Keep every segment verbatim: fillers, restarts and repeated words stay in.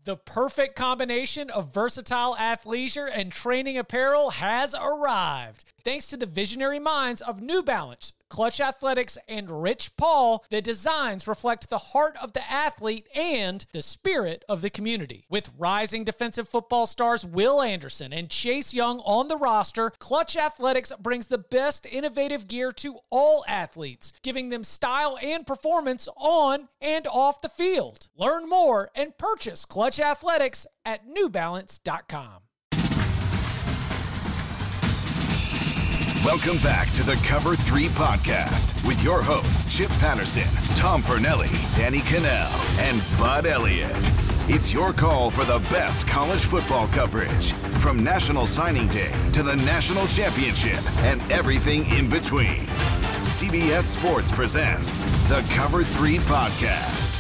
The perfect combination of versatile athleisure and training apparel has arrived. Thanks to the visionary minds of New Balance, Clutch Athletics, and Rich Paul, the designs reflect the heart of the athlete and the spirit of the community. With rising defensive football stars Will Anderson and Chase Young on the roster, Clutch Athletics brings the best innovative gear to all athletes, giving them style and performance on and off the field. Learn more and purchase Clutch Athletics at new balance dot com. Welcome back to the Cover three Podcast with your hosts, Chip Patterson, Tom Fornelli, Danny Cannell, and Bud Elliott. It's your call for the best college football coverage, from National Signing Day to the National Championship and everything in between. C B S Sports presents the Cover three Podcast.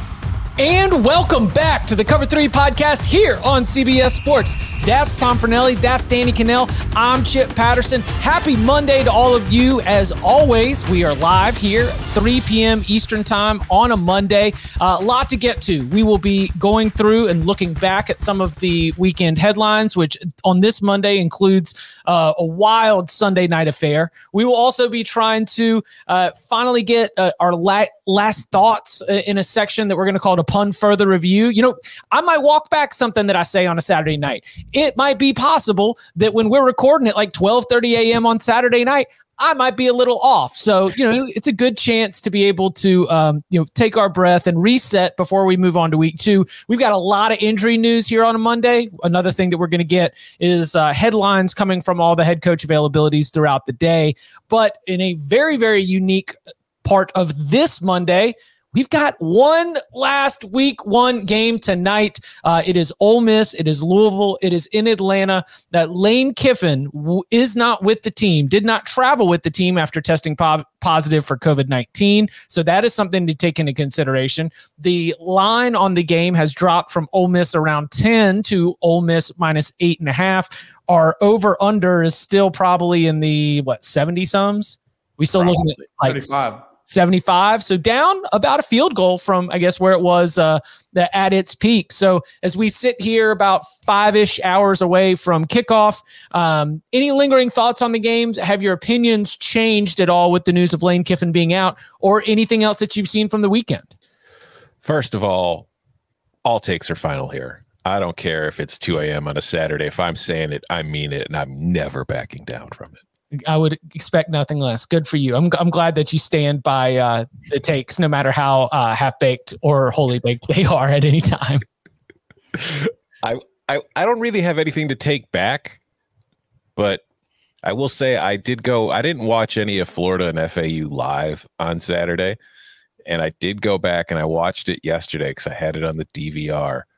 And welcome back to the Cover three Podcast here on C B S Sports. That's Tom Fornelli. That's Danny Cannell. I'm Chip Patterson. Happy Monday to all of you. As always, we are live here, three p.m. Eastern Time on a Monday. Uh, a lot to get to. We will be going through and looking back at some of the weekend headlines, which on this Monday includes uh, a wild Sunday night affair. We will also be trying to uh, finally get uh, our la- last thoughts in a section that we're going to call upon further review. You know, I might walk back something that I say on a Saturday night. It might be possible that when we're recording at like twelve thirty a.m. on Saturday night, I might be a little off. So, you know, it's a good chance to be able to, um, you know, take our breath and reset before we move on to week two. We've got a lot of injury news here on a Monday. Another thing that we're going to get is uh, headlines coming from all the head coach availabilities throughout the day. But in a very, very unique part of this Monday, we've got one last week one game tonight. Uh, it is Ole Miss. It is Louisville. It is in Atlanta. That Lane Kiffin w- is not with the team, did not travel with the team after testing po- positive for covid nineteen. So that is something to take into consideration. The line on the game has dropped from Ole Miss around ten to Ole Miss minus eight and a half. Our over under is still probably in the, what, seventy sums? We still Probably. looking at like seventy-five. seventy-five, so down about a field goal from, I guess, where it was uh, the, at its peak. So as we sit here about five-ish hours away from kickoff, um, any lingering thoughts on the games? Have your opinions changed at all with the news of Lane Kiffin being out, or anything else that you've seen from the weekend? First of all, all takes are final here. I don't care if it's two a.m. on a Saturday. If I'm saying it, I mean it, and I'm never backing down from it. I would expect nothing less. Good for you. I'm I'm glad that you stand by uh, the takes, no matter how uh, half-baked or wholly baked they are at any time. I, I I don't really have anything to take back, but I will say I did go. I didn't watch any of Florida and F A U live on Saturday, and I did go back and I watched it yesterday because I had it on the D V R.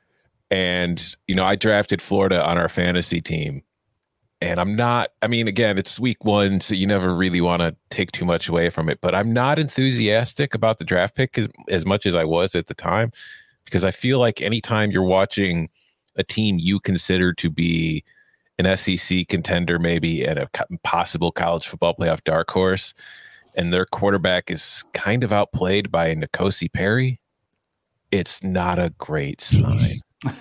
And you know, I drafted Florida on our fantasy team. And I'm not, I mean, again, it's week one, so you never really want to take too much away from it. But I'm not enthusiastic about the draft pick as, as much as I was at the time, because I feel like anytime you're watching a team you consider to be an S E C contender, maybe, and a possible college football playoff dark horse, and their quarterback is kind of outplayed by N'Kosi Perry, it's not a great sign.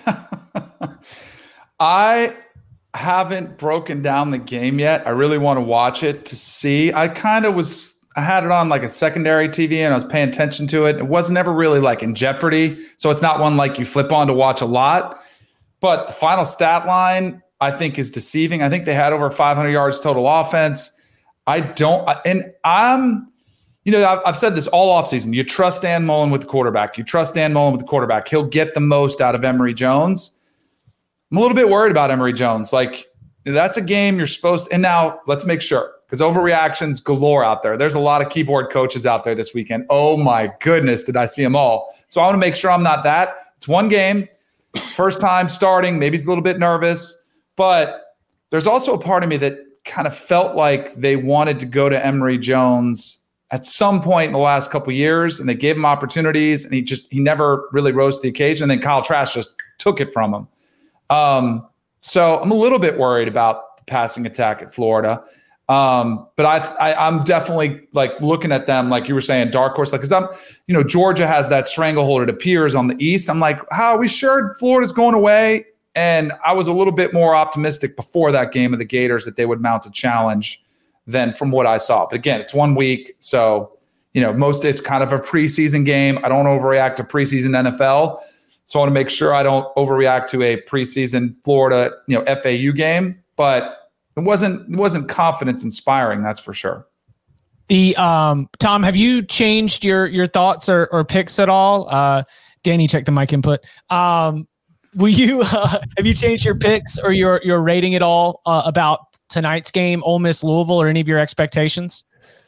I haven't broken down the game yet. I really want to watch it to see. I kind of was, I had it on like a secondary T V and I was paying attention to it. It wasn't ever really like in jeopardy. So it's not one like you flip on to watch a lot. But the final stat line, I think, is deceiving. I think they had over five hundred yards total offense. I don't, and I'm, you know, I've, I've said this all offseason. You trust Dan Mullen with the quarterback. You trust Dan Mullen with the quarterback. He'll get the most out of Emory Jones. I'm a little bit worried about Emory Jones. Like, that's a game you're supposed to, and now let's make sure, because overreactions galore out there. There's a lot of keyboard coaches out there this weekend. Oh my goodness, did I see them all? So I want to make sure I'm not that. It's one game, first time starting. Maybe he's a little bit nervous, but there's also a part of me that kind of felt like they wanted to go to Emory Jones at some point in the last couple of years, and they gave him opportunities, and he just, he never really rose to the occasion. And then Kyle Trask just took it from him. Um, so I'm a little bit worried about the passing attack at Florida. Um, but I, I, I'm definitely like looking at them, like you were saying, dark horse, like, cause I'm, you know, Georgia has that stranglehold, it appears, on the East. I'm like, how are we sure Florida's going away? And I was a little bit more optimistic before that game of the Gators that they would mount a challenge than from what I saw. But again, it's one week. So, you know, most it's kind of a preseason game. I don't overreact to preseason N F L. So I want to make sure I don't overreact to a preseason Florida, you know, F A U game, but It wasn't it wasn't confidence inspiring, that's for sure. The um, Tom, have you changed your your thoughts or, or picks at all? Uh, Danny, check the mic input. Um, will you uh, have you changed your picks or your your rating at all uh, about tonight's game, Ole Miss Louisville, or any of your expectations?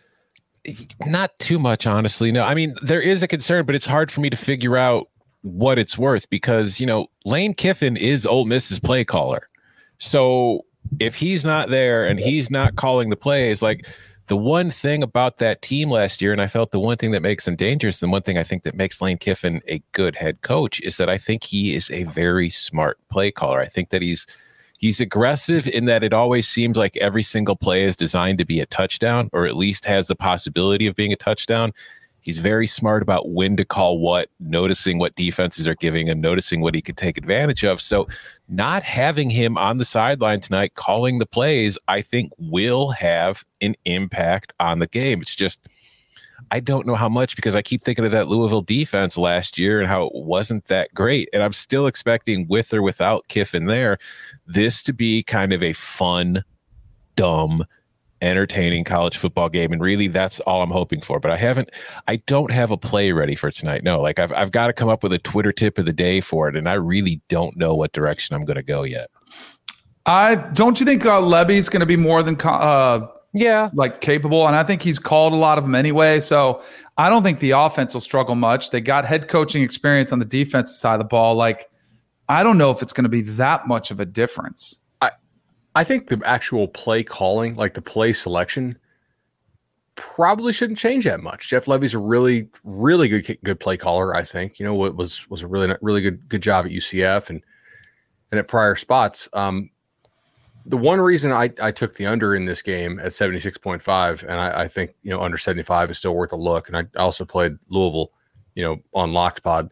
Not too much, honestly. No, I mean, there is a concern, but it's hard for me to figure out what it's worth because, you know, Lane Kiffin is Ole Miss's play caller. So if he's not there and he's not calling the plays, like the one thing about that team last year, and I felt the one thing that makes them dangerous, and one thing I think that makes Lane Kiffin a good head coach is that I think he is a very smart play caller. I think that he's he's aggressive in that it always seems like every single play is designed to be a touchdown, or at least has the possibility of being a touchdown. He's very smart about when to call what, noticing what defenses are giving him, noticing what he could take advantage of. So not having him on the sideline tonight calling the plays, I think will have an impact on the game. It's just, I don't know how much, because I keep thinking of that Louisville defense last year and how it wasn't that great. And I'm still expecting, with or without Kiffin there, this to be kind of a fun, dumb, entertaining college football game, and really that's all I'm hoping for. But I haven't I don't have a play ready for tonight. No, like I've I've got to come up with a Twitter tip of the day for it, and I really don't know what direction I'm going to go yet. I don't you think uh, Levy's going to be more than uh yeah like capable, and I think he's called a lot of them anyway, so I don't think the offense will struggle much. They got head coaching experience on the defensive side of the ball. Like, I don't know if it's going to be that much of a difference. I think the actual play calling, like the play selection, probably shouldn't change that much. Jeff Levy's a really, really good good play caller. I think, you know, it was was a really really good good job at U C F and and at prior spots. Um, the one reason I, I took the under in this game at seventy-six point five, and I, I think, you know, under seventy-five is still worth a look. And I also played Louisville, you know, on LocksPod.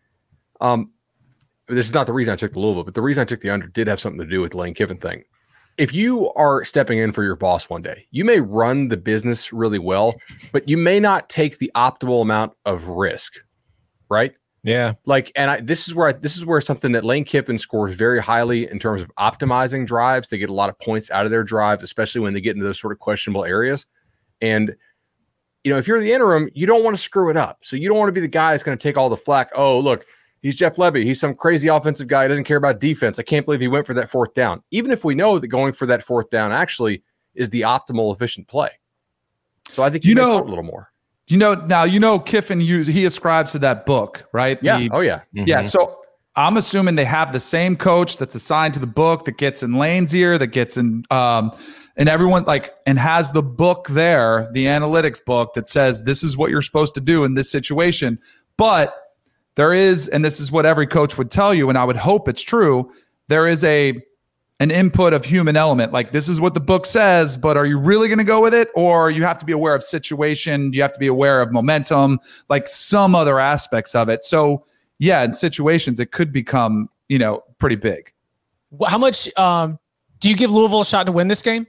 Um, this is not the reason I took the Louisville, but the reason I took the under did have something to do with the Lane Kiffin thing. If you are stepping in for your boss one day, you may run the business really well, but you may not take the optimal amount of risk, right? Yeah. Like, and I, this is where I, this is where something that Lane Kiffin scores very highly in terms of optimizing drives. They get a lot of points out of their drives, especially when they get into those sort of questionable areas. And, you know, if you're the interim, you don't want to screw it up. So you don't want to be the guy that's going to take all the flack. Oh, look, he's Jeff Levy. He's some crazy offensive guy. He doesn't care about defense. I can't believe he went for that fourth down. Even if we know that going for that fourth down actually is the optimal, efficient play. So I think you, you know a little more. You know, now, you know, Kiffin, use, he ascribes to that book, right? Yeah. The, oh, yeah. Mm-hmm. Yeah. So I'm assuming they have the same coach that's assigned to the book, that gets in Lane's ear, that gets in, um, and everyone like, and has the book there, the analytics book that says this is what you're supposed to do in this situation. But there is, and this is what every coach would tell you, and I would hope it's true, there is a an input of human element. Like, this is what the book says, but are you really going to go with it? Or you have to be aware of situation, you have to be aware of momentum, like some other aspects of it. So yeah, in situations, it could become, you know, pretty big. How much um, do you give Louisville a shot to win this game?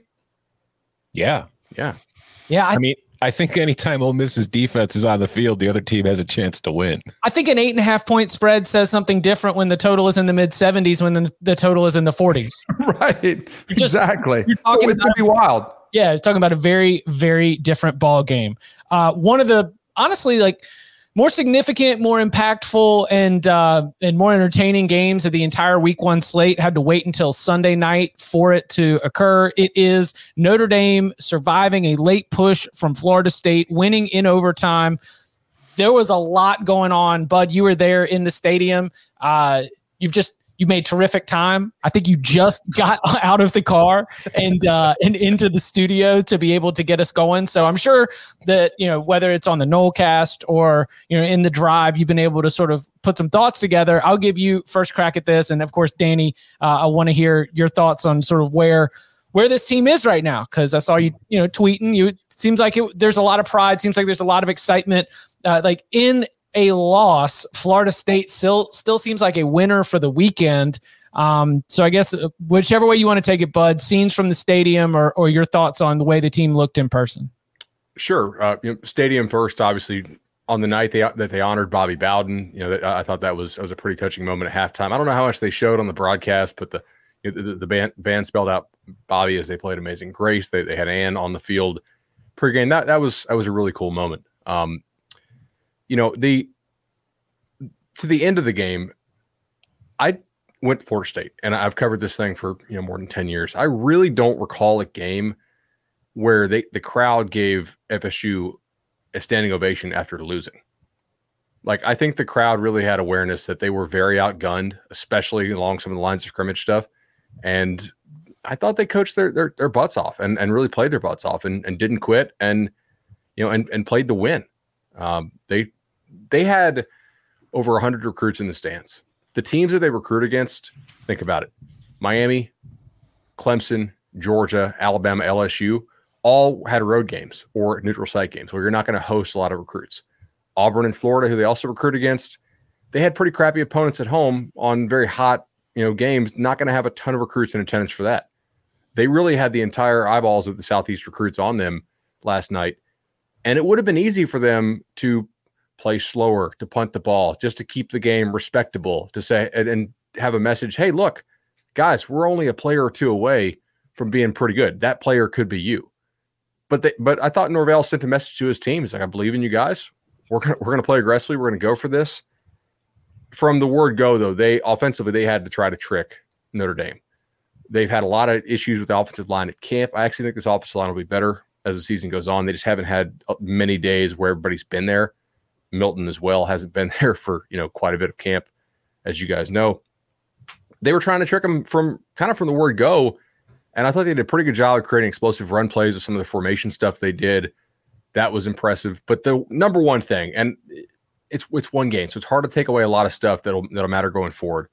Yeah. Yeah. Yeah. I, I mean, I think anytime Ole Miss's defense is on the field, the other team has a chance to win. I think an eight and a half point spread says something different when the total is in the mid seventies, when the, the total is in the forties. Right. You're just, exactly. You're talking so it's going to be wild. Yeah. You're talking about a very, very different ball game. Uh, one of the, honestly, like, more significant, more impactful, and uh, and more entertaining games of the entire week one slate had to wait until Sunday night for it to occur. It is Notre Dame surviving a late push from Florida State, winning in overtime. There was a lot going on. Bud, you were there in the stadium. Uh, you've just you made terrific time. I think you just got out of the car and uh, and into the studio to be able to get us going. So I'm sure that, you know, whether it's on the Nolecast or, you know, in the drive, you've been able to sort of put some thoughts together. I'll give you first crack at this. And of course, Danny, uh, I want to hear your thoughts on sort of where where this team is right now. Cause I saw you, you know, tweeting you, it seems like it, there's a lot of pride. Seems like there's a lot of excitement, uh, like in a loss, Florida State still, still seems like a winner for the weekend. Um, so I guess whichever way you want to take it, Bud, scenes from the stadium or, or your thoughts on the way the team looked in person. Sure. Uh, you know, stadium first, obviously on the night they, that they honored Bobby Bowden, you know, that, I thought that was, that was a pretty touching moment at halftime. I don't know how much they showed on the broadcast, but the, you know, the, the band, band spelled out Bobby as they played Amazing Grace. They, they had Ann on the field pregame. That, that was, that was a really cool moment. Um, you know, the, to the end of the game, I went to Florida State, and I've covered this thing for, you know, more than ten years. I really don't recall a game where they, the crowd gave F S U a standing ovation after losing. Like, I think the crowd really had awareness that they were very outgunned, especially along some of the lines of scrimmage stuff. And I thought they coached their their, their butts off and, and really played their butts off and, and didn't quit and, you know, and, and played to win. Um, they, they had over one hundred recruits in the stands. The teams that they recruit against, think about it. Miami, Clemson, Georgia, Alabama, L S U, all had road games or neutral site games where you're not going to host a lot of recruits. Auburn and Florida, who they also recruit against, they had pretty crappy opponents at home on very hot, you know, games, not going to have a ton of recruits in attendance for that. They really had the entire eyeballs of the Southeast recruits on them last night. And it would have been easy for them to play slower, to punt the ball, just to keep the game respectable, to say and, and have a message, hey, look, guys, we're only a player or two away from being pretty good. That player could be you. But they, but I thought Norvell sent a message to his team. He's like, I believe in you guys. We're gonna we're gonna play aggressively. We're gonna go for this. From the word go, though, they offensively they had to try to trick Notre Dame. They've had a lot of issues with the offensive line at camp. I actually think this offensive line will be better as the season goes on. They just haven't had many days where everybody's been there. Milton as well hasn't been there for, you know, quite a bit of camp, as you guys know. They were trying to trick them from kind of from the word go, and I thought they did a pretty good job of creating explosive run plays with some of the formation stuff they did. That was impressive. But the number one thing, and it's it's one game, so it's hard to take away a lot of stuff that'll that'll matter going forward.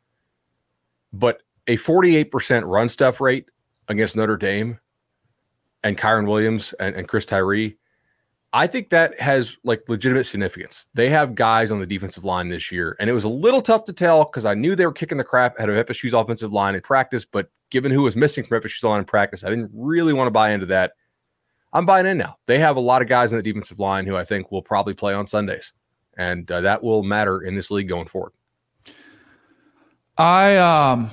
But a forty-eight percent run stuff rate against Notre Dame and Kyron Williams and, and Chris Tyree, I think that has like legitimate significance. They have guys on the defensive line this year, and it was a little tough to tell because I knew they were kicking the crap out of F S U's offensive line in practice, but given who was missing from F S U's line in practice, I didn't really want to buy into that. I'm buying in now. They have a lot of guys on the defensive line who I think will probably play on Sundays, and uh, that will matter in this league going forward. I um,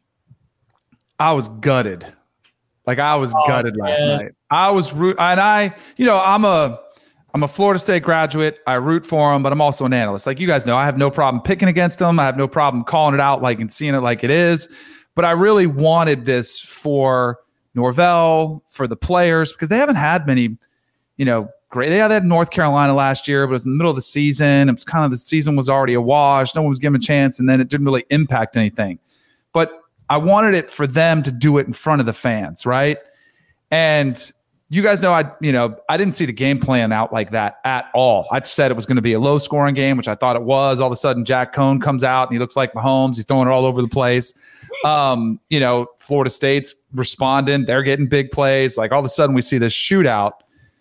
I was gutted. Like I was oh, gutted man. last night. I was root, and I, you know, I'm a, I'm a Florida State graduate. I root for them, but I'm also an analyst. Like you guys know, I have no problem picking against them. I have no problem calling it out, like and seeing it like it is. But I really wanted this for Norvell, for the players, because they haven't had many, you know, great. They had North Carolina last year, but it was in the middle of the season. It was kind of the season was already a wash. No one was given a chance, and then it didn't really impact anything. But I wanted it for them to do it in front of the fans, right? And you guys know, I, you know, I didn't see the game plan out like that at all. I said it was going to be a low scoring game, which I thought it was. All of a sudden, Jack Cohn comes out and he looks like Mahomes. He's throwing it all over the place. Um, you know, Florida State's responding. They're getting big plays. Like all of a sudden we see this shootout.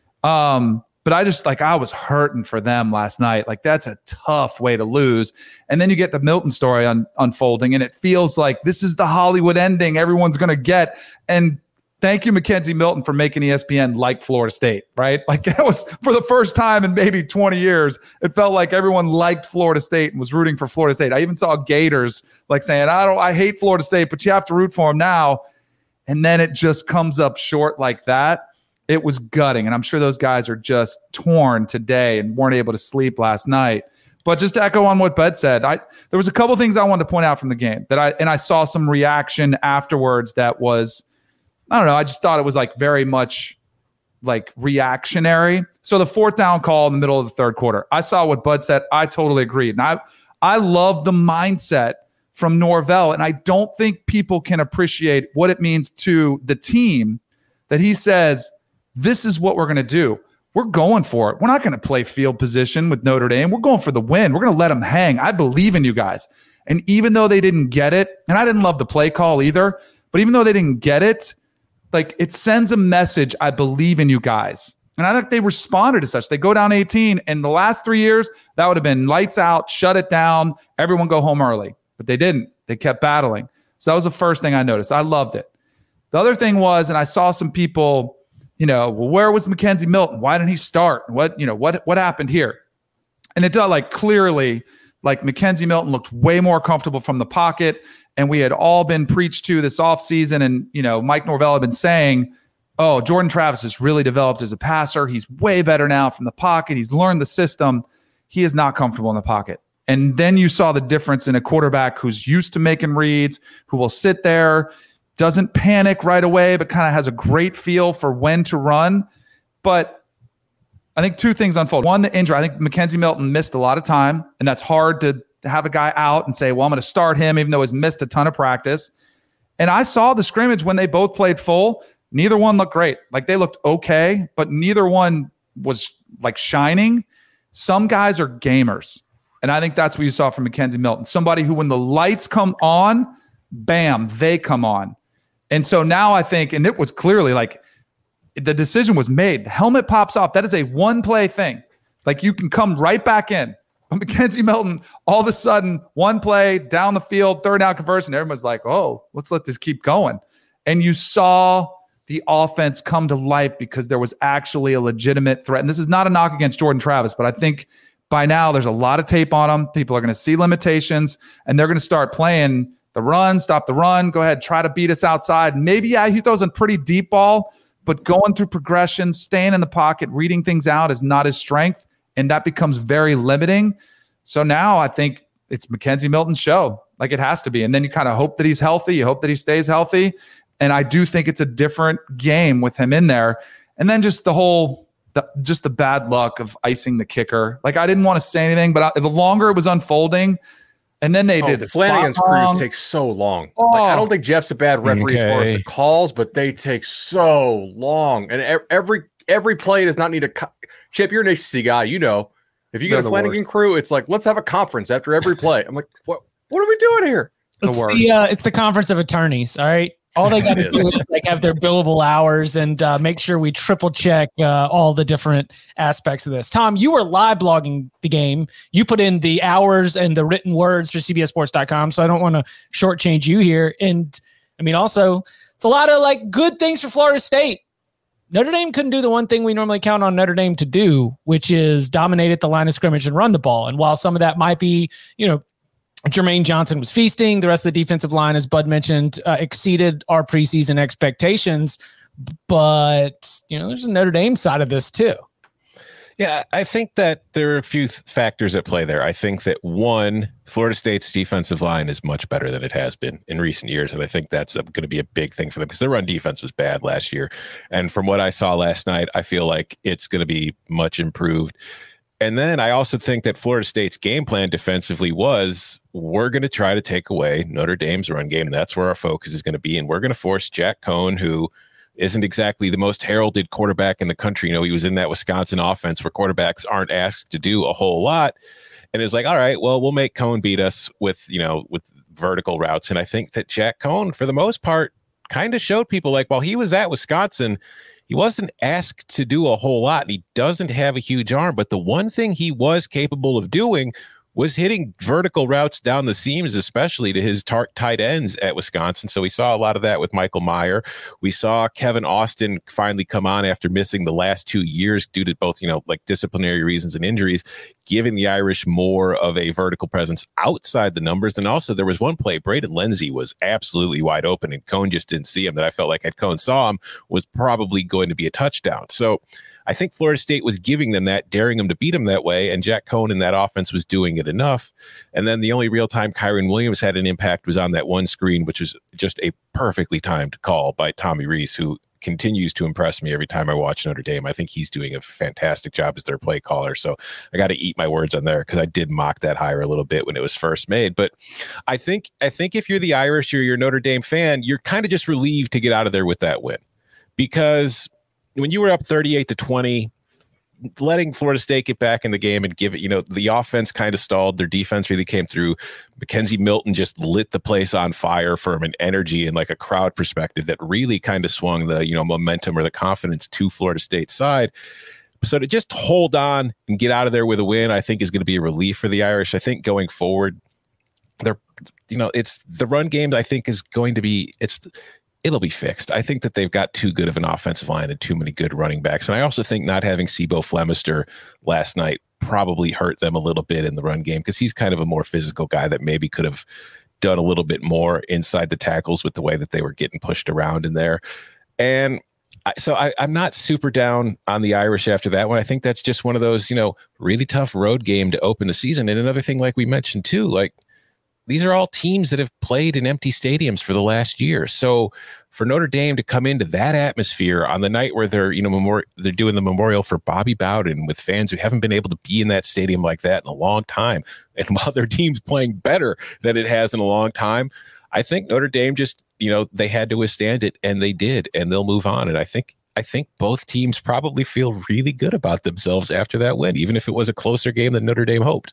Um, but I just like, I was hurting for them last night. Like that's a tough way to lose. And then you get the Milton story un- unfolding and it feels like this is the Hollywood ending everyone's going to get. And thank you, Mackenzie Milton, for making E S P N like Florida State, right? Like that was for the first time in maybe twenty years. It felt like everyone liked Florida State and was rooting for Florida State. I even saw Gators like saying, I don't, I hate Florida State, but you have to root for them now. And then it just comes up short like that. It was gutting. And I'm sure those guys are just torn today and weren't able to sleep last night. But just to echo on what Bud said, I there was a couple things I wanted to point out from the game that I, and I saw some reaction afterwards that was, I don't know. I just thought it was like very much like reactionary. So the fourth down call in the middle of the third quarter, I saw what Bud said. I totally agreed. And I, I love the mindset from Norvell. And I don't think people can appreciate what it means to the team that he says, this is what we're going to do. We're going for it. We're not going to play field position with Notre Dame. We're going for the win. We're going to let them hang. I believe in you guys. And even though they didn't get it, and I didn't love the play call either, but even though they didn't get it, like it sends a message, I believe in you guys. And I think they responded as such. They go down eighteen, and the last three years, that would have been lights out, shut it down, everyone go home early. But they didn't. They kept battling. So that was the first thing I noticed. I loved it. The other thing was, and I saw some people, you know, well, where was Mackenzie Milton? Why didn't he start? What, you know, what, what happened here? And it does, like, clearly, like Mackenzie Milton looked way more comfortable from the pocket. And we had all been preached to this offseason. And, you know, Mike Norvell had been saying, oh, Jordan Travis has really developed as a passer. He's way better now from the pocket. He's learned the system. He is not comfortable in the pocket. And then you saw the difference in a quarterback who's used to making reads, who will sit there, doesn't panic right away, but kind of has a great feel for when to run. But I think two things unfold. One, the injury. I think Mackenzie Milton missed a lot of time, and that's hard to have a guy out and say, well, I'm going to start him, even though he's missed a ton of practice. And I saw the scrimmage when they both played full. Neither one looked great. Like, they looked okay, but neither one was like shining. Some guys are gamers. And I think that's what you saw from Mackenzie Milton. Somebody who, when the lights come on, bam, they come on. And so now I think, and it was clearly like the decision was made. The helmet pops off. That is a one-play thing. Like, you can come right back in. But Mackenzie Milton, all of a sudden, one play, down the field, third down conversion. Everyone's like, oh, let's let this keep going. And you saw the offense come to life because there was actually a legitimate threat. And this is not a knock against Jordan Travis, but I think by now there's a lot of tape on him. People are going to see limitations, and they're going to start playing the run, stop the run, go ahead, try to beat us outside. Maybe yeah, he throws a pretty deep ball, but going through progression, staying in the pocket, reading things out is not his strength, and that becomes very limiting. So now I think it's Mackenzie Milton's show. Like, it has to be. And then you kind of hope that he's healthy. You hope that he stays healthy. And I do think it's a different game with him in there. And then just the whole, the, just the bad luck of icing the kicker. Like, I didn't want to say anything, but I, the longer it was unfolding, and then they oh, did the Flanagan's crews take so long. Oh. Like, I don't think Jeff's a bad referee Okay. as far as the calls, but they take so long. And e- every every play does not need a co- Chip. You're an A C C guy, you know. If you They're get a the Flanagan worst. crew, it's like, let's have a conference after every play. I'm like, what? What are we doing here? The It's worst. the uh, it's the conference of attorneys. All right, all they got to do is like have their billable hours and uh, make sure we triple check uh, all the different aspects of this. Tom, you were live blogging the game. You put in the hours and the written words for C B S Sports dot com, so I don't want to shortchange you here. And I mean, also, it's a lot of like good things for Florida State. Notre Dame couldn't do the one thing we normally count on Notre Dame to do, which is dominate at the line of scrimmage and run the ball. And while some of that might be, you know, Jermaine Johnson was feasting, the rest of the defensive line, as Bud mentioned, uh, exceeded our preseason expectations. But, you know, there's a Notre Dame side of this too. Yeah, I think that there are a few th- factors at play there. I think that, one, Florida State's defensive line is much better than it has been in recent years, and I think that's going to be a big thing for them because their run defense was bad last year. And from what I saw last night, I feel like it's going to be much improved. And then I also think that Florida State's game plan defensively was, we're going to try to take away Notre Dame's run game. That's where our focus is going to be, and we're going to force Jack Cohn, who isn't exactly the most heralded quarterback in the country. You know, he was in that Wisconsin offense where quarterbacks aren't asked to do a whole lot. And it's like, all right, well, we'll make Cohn beat us with, you know, with vertical routes. And I think that Jack Cohn, for the most part, kind of showed people, like, while he was at Wisconsin, he wasn't asked to do a whole lot. And he doesn't have a huge arm, but the one thing he was capable of doing was hitting vertical routes down the seams, especially to his tar- tight ends at Wisconsin. So we saw a lot of that with Michael Meyer. We saw Kevin Austin finally come on after missing the last two years due to both, you know, like disciplinary reasons and injuries, giving the Irish more of a vertical presence outside the numbers. And also there was one play, Braden Lenzy was absolutely wide open and Cohn just didn't see him, that I felt like had Cohn saw him was probably going to be a touchdown. So I think Florida State was giving them that, daring them to beat them that way, and Jack Cohn in that offense was doing it enough. And then the only real time Kyron Williams had an impact was on that one screen, which was just a perfectly timed call by Tommy Rees, who continues to impress me every time I watch Notre Dame. I think he's doing a fantastic job as their play caller. So I got to eat my words on there because I did mock that hire a little bit when it was first made. But I think I think if you're the Irish or you're a Notre Dame fan, you're kind of just relieved to get out of there with that win, because when you were up thirty-eight to twenty, letting Florida State get back in the game and give it, you know, the offense kind of stalled. Their defense really came through. Mackenzie Milton just lit the place on fire from an energy and like a crowd perspective that really kind of swung the, you know, momentum or the confidence to Florida State's side. So to just hold on and get out of there with a win, I think is going to be a relief for the Irish. I think going forward, they're, you know, it's the run game, I think is going to be, it's, it'll be fixed. I think that they've got too good of an offensive line and too many good running backs. And I also think not having Sibo Flemister last night probably hurt them a little bit in the run game because he's kind of a more physical guy that maybe could have done a little bit more inside the tackles with the way that they were getting pushed around in there. And I, so I, I'm not super down on the Irish after that one. I think that's just one of those, you know, really tough road game to open the season. And another thing, like we mentioned too, like, these are all teams that have played in empty stadiums for the last year. So for Notre Dame to come into that atmosphere on the night where they're, you know, memori- they're doing the memorial for Bobby Bowden with fans who haven't been able to be in that stadium like that in a long time, and while their team's playing better than it has in a long time, I think Notre Dame just, you know, they had to withstand it, and they did, and they'll move on. And I think I think both teams probably feel really good about themselves after that win, even if it was a closer game than Notre Dame hoped.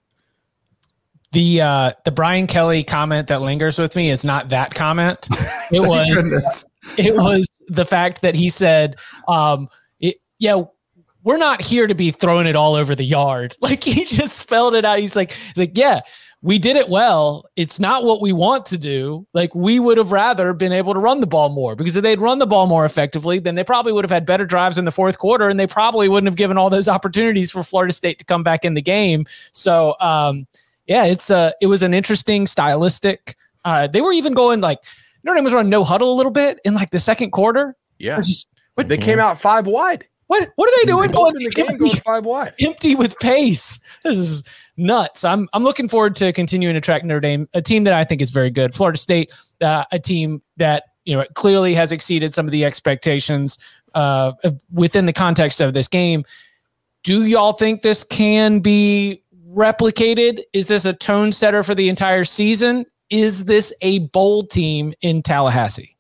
The uh, the Brian Kelly comment that lingers with me is not that comment. It was it was the fact that he said, um, it, "Yeah, we're not here to be throwing it all over the yard." Like he just spelled it out. He's like, he's like, "Yeah, we did it well. It's not what we want to do. Like we would have rather been able to run the ball more, because if they'd run the ball more effectively, then they probably would have had better drives in the fourth quarter, and they probably wouldn't have given all those opportunities for Florida State to come back in the game." So. Um, Yeah, it's uh it was an interesting stylistic. Uh, they were even going like Notre Dame was running no huddle a little bit in like the second quarter. Yeah, just, what, they came out five wide. What what are they doing? Going in the game going five wide, empty with pace. This is nuts. I'm I'm looking forward to continuing to track Notre Dame, a team that I think is very good. Florida State, uh, a team that you know clearly has exceeded some of the expectations uh, within the context of this game. Do y'all think this can be replicated? Is this a tone setter for the entire season? Is this a bowl team in Tallahassee?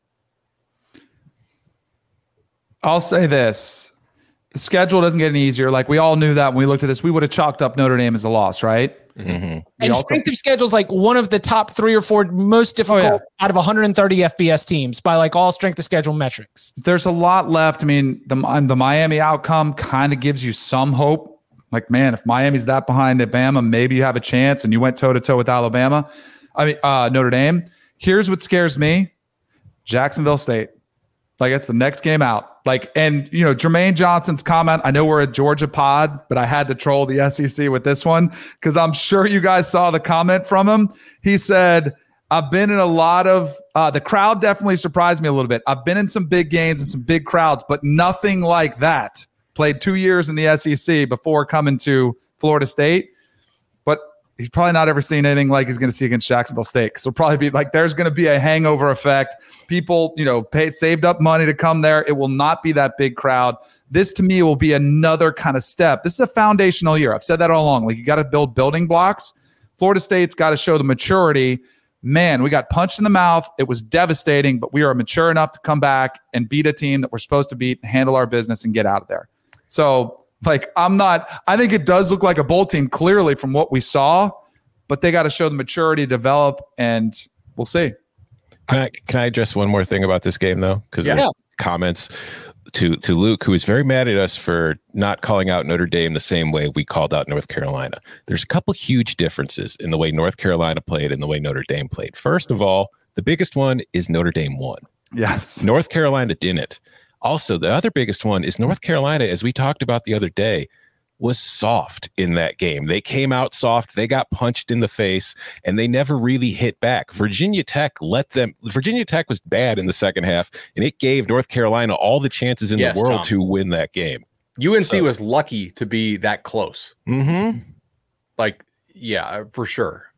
I'll say this. The schedule doesn't get any easier. Like we all knew that when we looked at this, we would have chalked up Notre Dame as a loss, right? Mm-hmm. And also, strength of schedule is like one of the top three or four most difficult oh, yeah. out of one hundred thirty F B S teams by like all strength of schedule metrics. There's a lot left. I mean, the, the Miami outcome kind of gives you some hope. Like, man, if Miami's that behind Alabama, maybe you have a chance, and you went toe-to-toe with Alabama. I mean, uh, Notre Dame. Here's what scares me. Jacksonville State. Like, it's the next game out. Like, and, you know, Jermaine Johnson's comment, I know we're a Georgia pod, but I had to troll the S E C with this one because I'm sure you guys saw the comment from him. He said, I've been in a lot of uh, – the crowd definitely surprised me a little bit. I've been in some big games and some big crowds, but nothing like that. Played two years in the S E C before coming to Florida State, but he's probably not ever seen anything like he's going to see against Jacksonville State. Because it'll probably be like there's going to be a hangover effect. People, you know, paid saved up money to come there. It will not be that big crowd. This to me will be another kind of step. This is a foundational year. I've said that all along. Like you got to build building blocks. Florida State's got to show the maturity. Man, we got punched in the mouth. It was devastating, but we are mature enough to come back and beat a team that we're supposed to beat, handle our business, and get out of there. So, like, I'm not – I think it does look like a bowl team clearly from what we saw, but they got to show the maturity to develop, and we'll see. Can I can I address one more thing about this game, though? Because yeah. there's comments to, to Luke, who is very mad at us for not calling out Notre Dame the same way we called out North Carolina. There's a couple huge differences in the way North Carolina played and the way Notre Dame played. First of all, the biggest one is Notre Dame won. Yes. North Carolina didn't. Also, the other biggest one is North Carolina, as we talked about the other day, was soft in that game. They came out soft. They got punched in the face, and they never really hit back. Virginia Tech let them – Virginia Tech was bad in the second half, and it gave North Carolina all the chances in yes, the world Tom. to win that game. U N C so. was lucky to be that close. Mm-hmm. Like, yeah, for sure.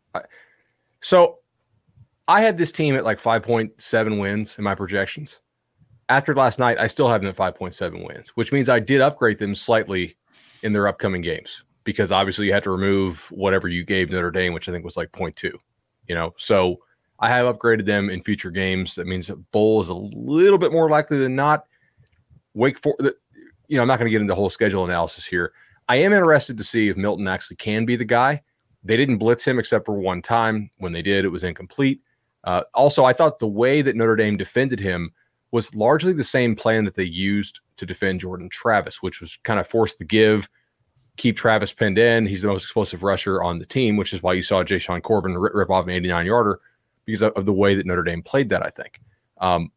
So I had this team at like five point seven wins in my projections. After last night, I still have them at five point seven wins, which means I did upgrade them slightly in their upcoming games because obviously you had to remove whatever you gave Notre Dame, which I think was like zero point two, you know? So I have upgraded them in future games. That means that bowl is a little bit more likely than not. Wake for you know, I'm not going to get into the whole schedule analysis here. I am interested to see if Milton actually can be the guy. They didn't blitz him except for one time. When they did, it was incomplete. Uh, also, I thought the way that Notre Dame defended him was largely the same plan that they used to defend Jordan Travis, which was kind of force the give, keep Travis pinned in. He's the most explosive rusher on the team, which is why you saw Jashaun Corbin rip, rip off an eighty-nine yarder because of, of the way that Notre Dame played that, I think. Um,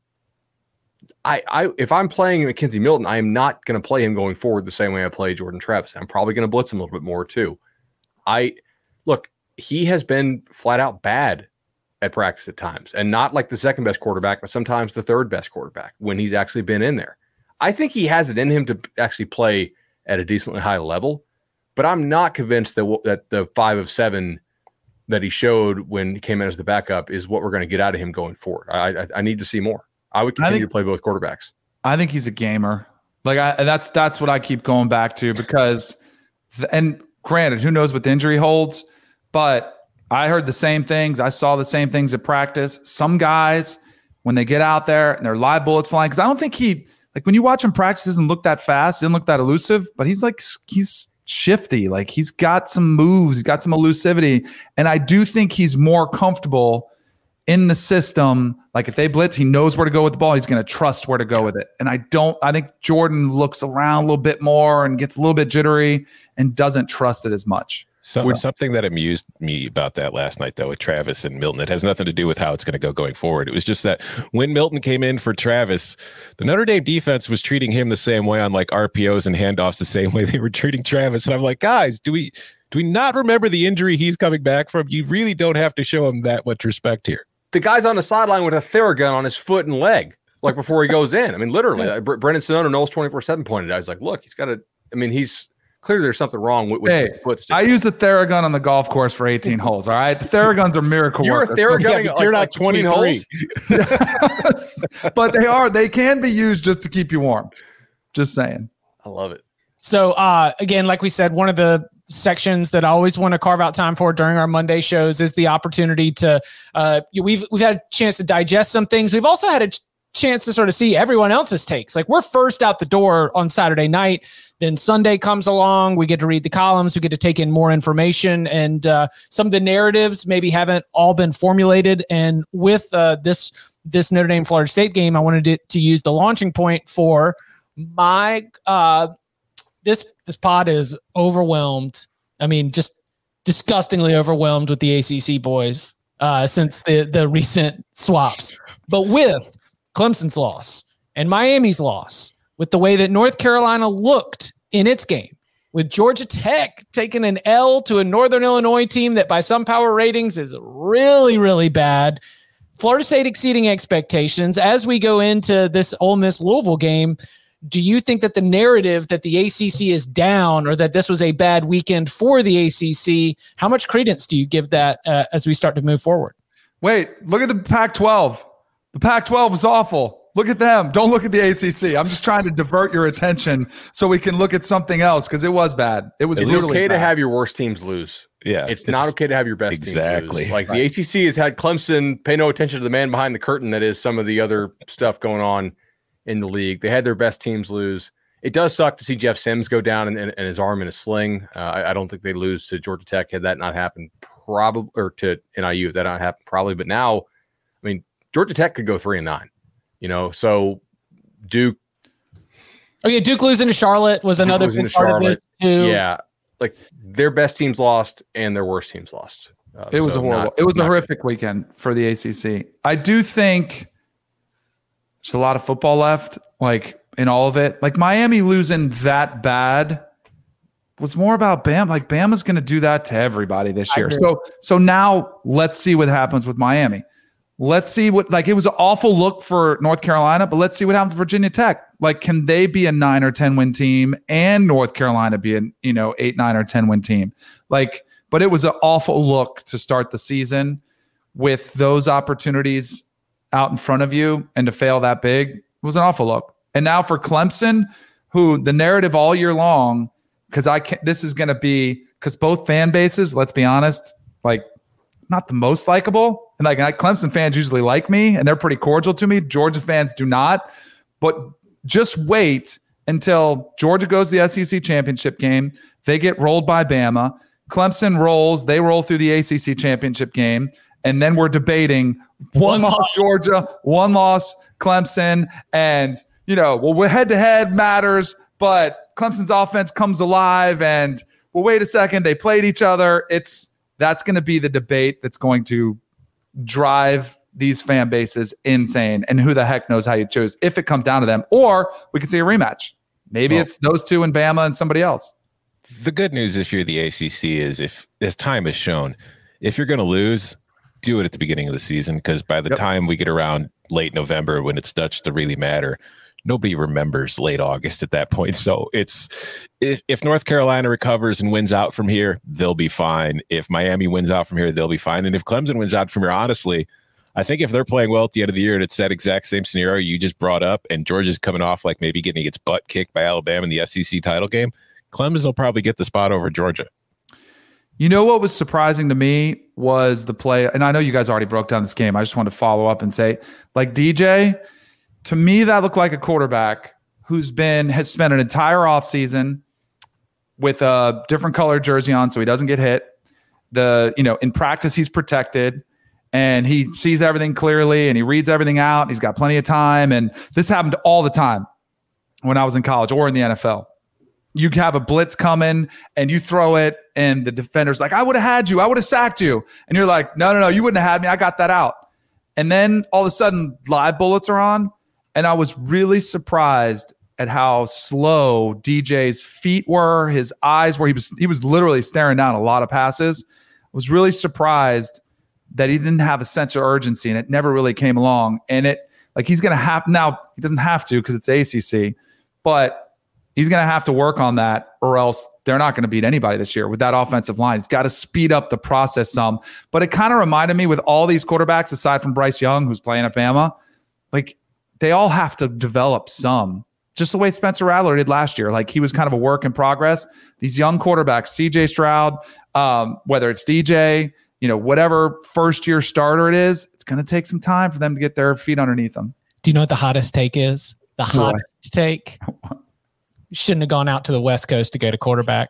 I, I, if I'm playing Mackenzie Milton, I am not going to play him going forward the same way I play Jordan Travis. I'm probably going to blitz him a little bit more too. I look, he has been flat out bad at practice at times, and not like the second best quarterback, but sometimes the third best quarterback when he's actually been in there. I think he has it in him to actually play at a decently high level, but I'm not convinced that that the five of seven that he showed when he came in as the backup is what we're going to get out of him going forward. I, I, I need to see more. I would continue I think, to play both quarterbacks. I think he's a gamer. Like I, that's that's what I keep going back to because, the, and granted, who knows what the injury holds, but I heard the same things. I saw the same things at practice. Some guys, when they get out there and they're live bullets flying, because I don't think he, like when you watch him practice, he doesn't look that fast, he didn't look that elusive, but he's like, he's shifty. Like he's got some moves, he's got some elusivity. And I do think he's more comfortable in the system. Like if they blitz, he knows where to go with the ball. He's going to trust where to go with it. And I don't, I think Jordan looks around a little bit more and gets a little bit jittery and doesn't trust it as much. So, so something that amused me about that last night, though, with Travis and Milton, it has nothing to do with how it's going to go going forward. It was just that when Milton came in for Travis, the Notre Dame defense was treating him the same way on like R P Os and handoffs, the same way they were treating Travis. And I'm like, guys, do we do we not remember the injury he's coming back from? You really don't have to show him that much respect here. The guy's on the sideline with a Theragun on his foot and leg, like before he goes in. I mean, literally, yeah. Brendan Sonono, Knowles twenty-four seven pointed out. I was like, look, he's got to, I mean, he's clearly there's something wrong with, with hey, the footstick. I use a Theragun on the golf course for eighteen holes. All right. The Theraguns are miracle You're workers. a Theragun. Yeah, you're like, not like twenty-three. Yes, but they are, they can be used just to keep you warm. Just saying. I love it. So uh, again, like we said, one of the sections that I always want to carve out time for during our Monday shows is the opportunity to uh, we've we've had a chance to digest some things. We've also had a ch- chance to sort of see everyone else's takes. Like we're first out the door on Saturday night, then Sunday comes along, we get to read the columns, we get to take in more information, and uh, some of the narratives maybe haven't all been formulated. And with uh, this this Notre Dame Florida State game, I wanted to, to use the launching point for my uh, this this pod is overwhelmed. I mean, just disgustingly overwhelmed with the A C C boys uh, since the the recent swaps. But with Clemson's loss and Miami's loss, with the way that North Carolina looked in its game, with Georgia Tech taking an L to a Northern Illinois team that by some power ratings is really, really bad, Florida State exceeding expectations, as we go into this Ole Miss Louisville game, do you think that the narrative that the A C C is down or that this was a bad weekend for the A C C, how much credence do you give that uh, as we start to move forward? Wait, look at the Pac twelve. The Pac twelve is awful. Look at them. Don't look at the A C C. I'm just trying to divert your attention so we can look at something else because it was bad. It was It's really okay bad. to have your worst teams lose. Yeah. It's, it's not okay to have your best exactly. teams lose. Like right. the A C C has had Clemson pay no attention to the man behind the curtain that is some of the other stuff going on in the league. They had their best teams lose. It does suck to see Jeff Sims go down and, and, and his arm in a sling. Uh, I, I don't think they lose to Georgia Tech had that not happened, probably, or to N I U if that not happened, probably. But now, I mean, Georgia Tech could go three and nine, you know. So Duke. Oh yeah, Duke losing to Charlotte was another losing big to part Charlotte. of this too. Yeah, like their best teams lost and their worst teams lost. Uh, It was so a horrible. not- it was a not horrific weekend for the A C C. I do think there's a lot of football left, like in all of it. Like Miami losing that bad was more about Bam. Like Bama's going to do that to everybody this year. So so now let's see what happens with Miami. Let's see what, like, it was an awful look for North Carolina, but let's see what happens to Virginia Tech. Like, can they be a nine or ten win team and North Carolina be a, you know, eight, nine or ten win team? Like, but it was an awful look to start the season with those opportunities out in front of you, and to fail that big, it was an awful look. And now for Clemson, who the narrative all year long, because I can't, this is going to be, because both fan bases, let's be honest, like, not the most likable. And like Clemson fans usually like me and they're pretty cordial to me. Georgia fans do not. But just wait until Georgia goes to the S E C championship game. They get rolled by Bama. Clemson rolls. They roll through the A C C championship game. And then we're debating one loss Georgia, one loss Clemson. And, you know, well, head-to-head matters, but Clemson's offense comes alive. And, well, wait a second, they played each other. It's That's going to be the debate that's going to drive these fan bases insane. And who the heck knows how you choose if it comes down to them. Or we could see a rematch. Maybe well, it's those two and Bama and somebody else. The good news if you're the A C C is, if as time has shown, if you're going to lose, do it at the beginning of the season, because by the yep. time we get around late November when it starts to really matter, nobody remembers late August at that point. So it's if, if North Carolina recovers and wins out from here, they'll be fine. If Miami wins out from here, they'll be fine. And if Clemson wins out from here, honestly, I think if they're playing well at the end of the year and it's that exact same scenario you just brought up, and Georgia's coming off like maybe getting its butt kicked by Alabama in the S E C title game, Clemson will probably get the spot over Georgia. You know what was surprising to me was the play, and I know you guys already broke down this game. I just want to follow up and say, like D J, to me, that looked like a quarterback who's been has spent an entire offseason with a different colored jersey on so he doesn't get hit. The, you know, in practice, he's protected and he sees everything clearly and he reads everything out. He's got plenty of time. And this happened all the time when I was in college or in the N F L. You have a blitz coming and you throw it and the defender's like, I would have had you. I would have sacked you. And you're like, no, no, no, you wouldn't have had me. I got that out. And then all of a sudden live bullets are on. And I was really surprised at how slow D J's feet were, his eyes were. He was he was literally staring down a lot of passes. I was really surprised that he didn't have a sense of urgency, and it never really came along. And it like he's going to have now. He doesn't have to because it's A C C, but he's going to have to work on that, or else they're not going to beat anybody this year with that offensive line. He's got to speed up the process some. But it kind of reminded me with all these quarterbacks, aside from Bryce Young, who's playing at Bama, like they all have to develop some, just the way Spencer Rattler did last year. Like he was kind of a work in progress. These young quarterbacks, C J Stroud, um, whether it's D J, you know, whatever first year starter it is, it's going to take some time for them to get their feet underneath them. Do you know what the hottest take is? The hottest what? take. You shouldn't have gone out to the West Coast to go to quarterback.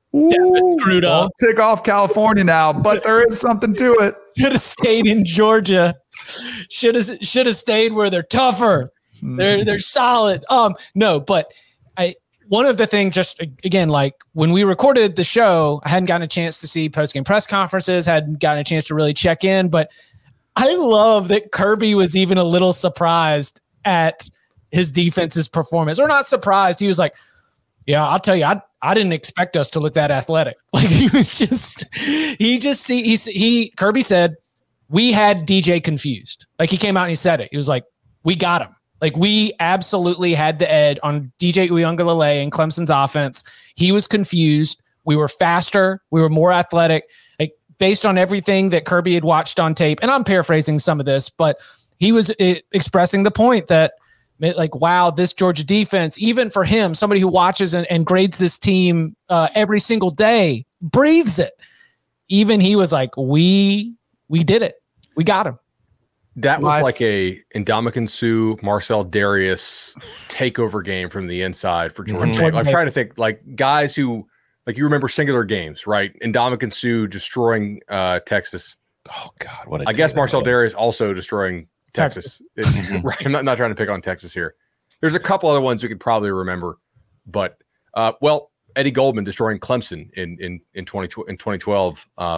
Ooh, screwed up. Don't tick off California now, but there is something to it. Should have stayed in Georgia. Should have should have stayed where they're tougher. They're they're solid. Um, no, but I one of the things, just again, like when we recorded the show, I hadn't gotten a chance to see post-game press conferences, hadn't gotten a chance to really check in, but I love that Kirby was even a little surprised at his defense's performance, or not surprised. He was like, yeah, I'll tell you, I I didn't expect us to look that athletic. Like he was just, he just see he he Kirby said we had D J confused. Like he came out and he said it. He was like, we got him. Like we absolutely had the edge on D J Uiagalelei and Clemson's offense. He was confused. We were faster. We were more athletic. Like based on everything that Kirby had watched on tape, and I'm paraphrasing some of this, but he was it, expressing the point that, like, wow, this Georgia defense, even for him, somebody who watches and, and grades this team uh, every single day, breathes it. Even he was like, we we did it. We got him. That was My, like a Ndamukong Suh, Marcel Darius takeover game from the inside for Georgia. Mm-hmm. I'm trying to think, like, guys who, like, you remember singular games, right? Ndamukong Suh destroying uh, Texas. Oh, God. What a I guess Marcel Darius also destroying Texas. Texas. Right. I'm not, not trying to pick on Texas here. There's a couple other ones we could probably remember, but uh, well, Eddie Goldman destroying Clemson in in in twenty in twenty twelve. Uh,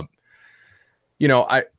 you know, I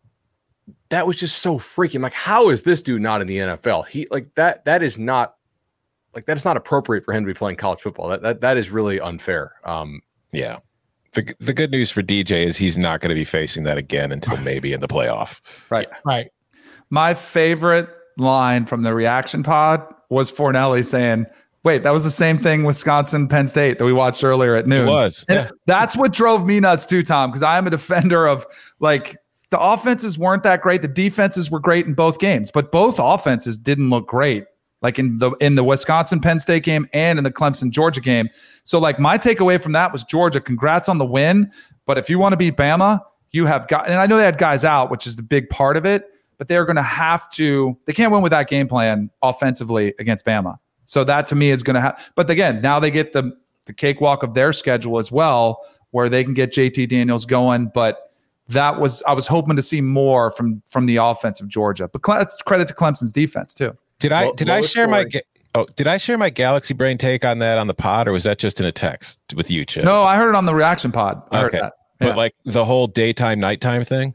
that was just so freaking like, how is this dude not in the N F L? He like that that is not like that is not appropriate for him to be playing college football. That that that is really unfair. Um, yeah. The the good news for D J is he's not going to be facing that again until maybe in the playoff. Right. Yeah. Right. My favorite line from the reaction pod was Fornelli saying, wait, that was the same thing Wisconsin, Penn State that we watched earlier at noon. It was. And yeah. That's what drove me nuts too, Tom, because I am a defender of, like, the offenses weren't that great. The defenses were great in both games, but both offenses didn't look great, like in the in the Wisconsin, Penn State game and in the Clemson, Georgia game. So, like, my takeaway from that was Georgia, congrats on the win. But if you want to beat Bama, you have got, and I know they had guys out, which is the big part of it, but they're going to have to, they can't win with that game plan offensively against Bama. So that to me is going to have, but again, now they get the the cakewalk of their schedule as well, where they can get J T Daniels going. But that was, I was hoping to see more from from the offense of Georgia. But that's credit to Clemson's defense too. Did I did I share my oh did I share my Galaxy Brain take on that on the pod, or was that just in a text with you, Chip? No, I heard it on the reaction pod. I okay. heard that. Yeah. But like the whole daytime nighttime thing.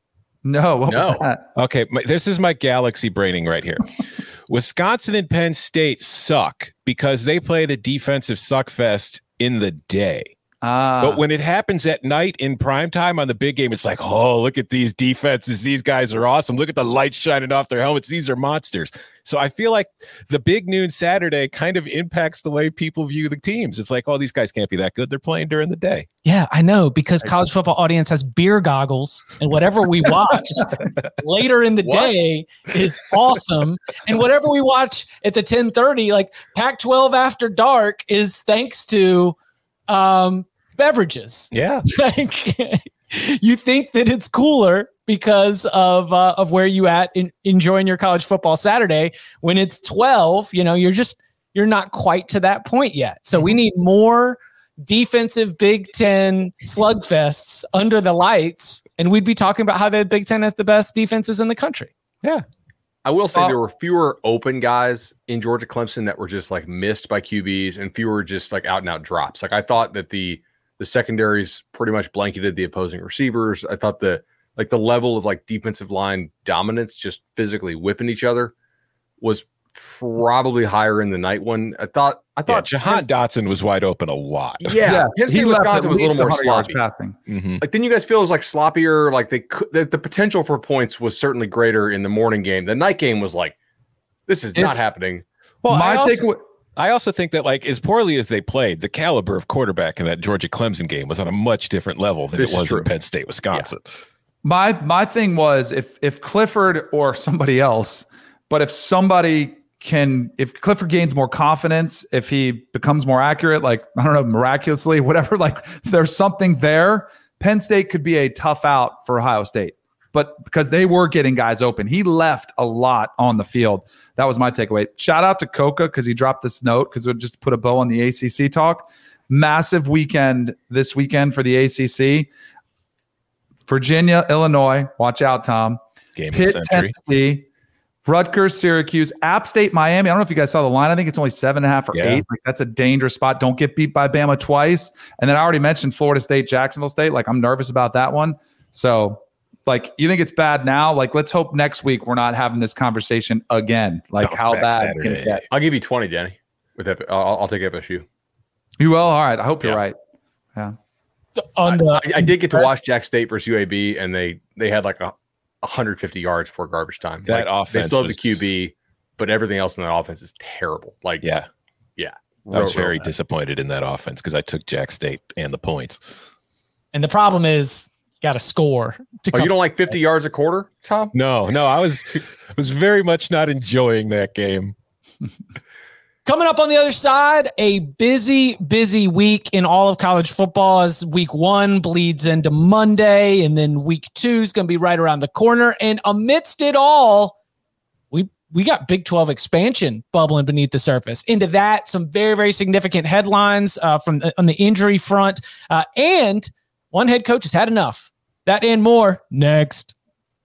No, what no. was that? Okay, my, this is my Galaxy braining right here. Wisconsin and Penn State suck because they play the defensive suckfest in the day. Ah. But when it happens at night in prime time on the big game, it's like, oh, look at these defenses. These guys are awesome. Look at the lights shining off their helmets. These are monsters. So I feel like the big noon Saturday kind of impacts the way people view the teams. It's like, oh, these guys can't be that good. They're playing during the day. Yeah, I know, because college football audience has beer goggles, and whatever we watch later in the What? day is awesome. And whatever we watch at the ten thirty, like Pac twelve After Dark, is thanks to um, beverages. Yeah. Like, you think that it's cooler because of uh, of where you at in enjoying your college football Saturday. When it's twelve, you know, you're just you're not quite to that point yet. So we need more defensive Big Ten slugfests under the lights, and we'd be talking about how the Big Ten has the best defenses in the country. Yeah. I will say Well- there were fewer open guys in Georgia Clemson that were just like missed by Q Bs, and fewer just like out and out drops. Like I thought that the the secondaries pretty much blanketed the opposing receivers. I thought the like the level of like defensive line dominance, just physically whipping each other, was probably higher in the night one. I thought I Yeah, thought Jahan Dotson was wide open a lot. Yeah, Penn State, he left Wisconsin at was a least little more one hundred yards sloppy. passing. Mhm. Like, didn't you guys feel it was like sloppier? Like they could, the, the potential for points was certainly greater in the morning game. The night game was like, this is If- not happening. Well, My I also, takeaway. I also think that, like, as poorly as they played, the caliber of quarterback in that Georgia Clemson game was on a much different level than This it is was true. in Penn State, Wisconsin. My my thing was if if Clifford or somebody else, but if somebody can, if Clifford gains more confidence, if he becomes more accurate, like, I don't know, miraculously, whatever, like there's something there, Penn State could be a tough out for Ohio State. But because they were getting guys open, he left a lot on the field. That was my takeaway. Shout out to Coca because he dropped this note because it just put a bow on the A C C talk. Massive weekend this weekend for the A C C. Virginia, Illinois. Watch out, Tom. Game of the Pitt, century. Tennessee. Rutgers, Syracuse, App State, Miami. I don't know if you guys saw the line. I think it's only seven and a half or Yeah. eight. Like, that's a dangerous spot. Don't get beat by Bama twice. And then I already mentioned Florida State, Jacksonville State. Like, I'm nervous about that one. So, like, you think it's bad now? Like, let's hope next week we're not having this conversation again. Like, Bounce how back bad can Saturday. it get? I'll give you twenty, Danny. With that, I'll, I'll take F S U. You will? All right. I hope you're Yeah. right. Yeah. On the, I, I did get to watch Jack State versus U A B, and they they had like a one hundred fifty yards before garbage time. That like, they offense still have the was- Q B, but everything else in that offense is terrible. Like, Yeah. yeah, I was real, real very bad. disappointed in that offense because I took Jack State and the points. and the problem is, got to score to Oh, come. you don't like fifty yards a quarter, Tom? No, no, I was was very much not enjoying that game. Coming up on the other side, a busy, busy week in all of college football as week one bleeds into Monday, and then week two is going to be right around the corner. And amidst it all, we we got Big twelve expansion bubbling beneath the surface. Into that, some very, very significant headlines uh, from the, on the injury front, uh, and one head coach has had enough. That and more next.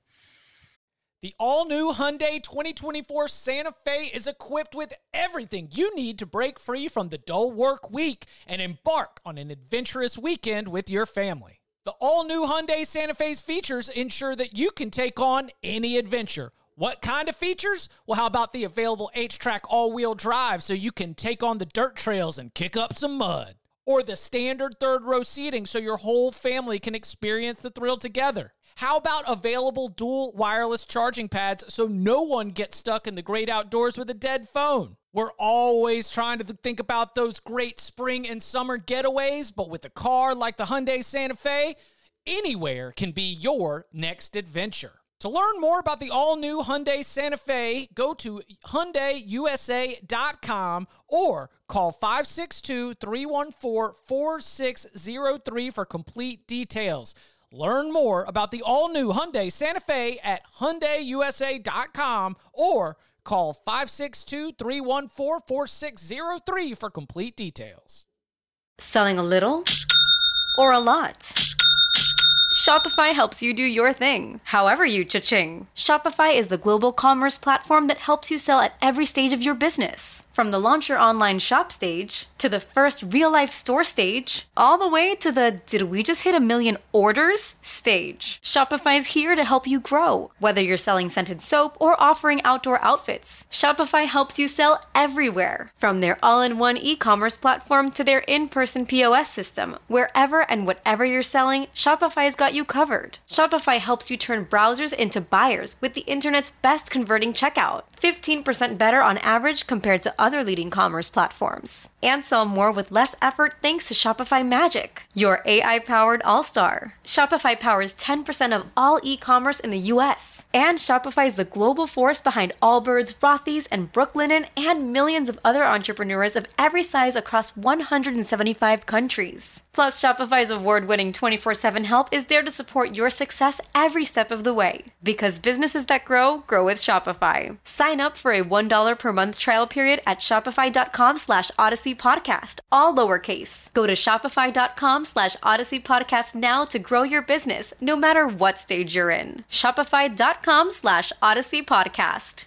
The all-new Hyundai twenty twenty-four Santa Fe is equipped with everything you need to break free from the dull work week and embark on an adventurous weekend with your family. The all-new Hyundai Santa Fe's features ensure that you can take on any adventure. What kind of features? Well, how about the available H-Track all-wheel drive so you can take on the dirt trails and kick up some mud? Or the standard third-row seating so your whole family can experience the thrill together? How about available dual wireless charging pads so no one gets stuck in the great outdoors with a dead phone? We're always trying to think about those great spring and summer getaways, but with a car like the Hyundai Santa Fe, anywhere can be your next adventure. To learn more about the all-new Hyundai Santa Fe, go to Hyundai U S A dot com or call five six two, three one four, four six zero three for complete details. Learn more about the all-new Hyundai Santa Fe at Hyundai U S A dot com or call five six two, three one four, four six zero three for complete details. Selling a little or a lot? Shopify helps you do your thing, however you cha-ching. Shopify is the global commerce platform that helps you sell at every stage of your business. From the launch your online shop stage, to the first real-life store stage, all the way to the did we just hit a million orders stage. Shopify's here to help you grow. Whether you're selling scented soap or offering outdoor outfits, Shopify helps you sell everywhere. From their all-in-one e-commerce platform to their in-person P O S system, wherever and whatever you're selling, Shopify's got you covered. Shopify helps you turn browsers into buyers with the internet's best converting checkout. fifteen percent better on average compared to other leading commerce platforms. And sell more with less effort thanks to Shopify Magic, your A I-powered all-star. Shopify powers ten percent of all e-commerce in the U S. And Shopify is the global force behind Allbirds, Rothy's, and Brooklinen, and millions of other entrepreneurs of every size across one hundred seventy-five countries. Plus, Shopify's award-winning twenty-four seven help is there to support your success every step of the way. Because businesses that grow, grow with Shopify. Sign up for a one dollar per month trial period at shopify.com slash Odyssey Podcast, all lowercase. Go to shopify.com slash Odyssey Podcast now to grow your business, no matter what stage you're in. Shopify.com slash Odyssey Podcast.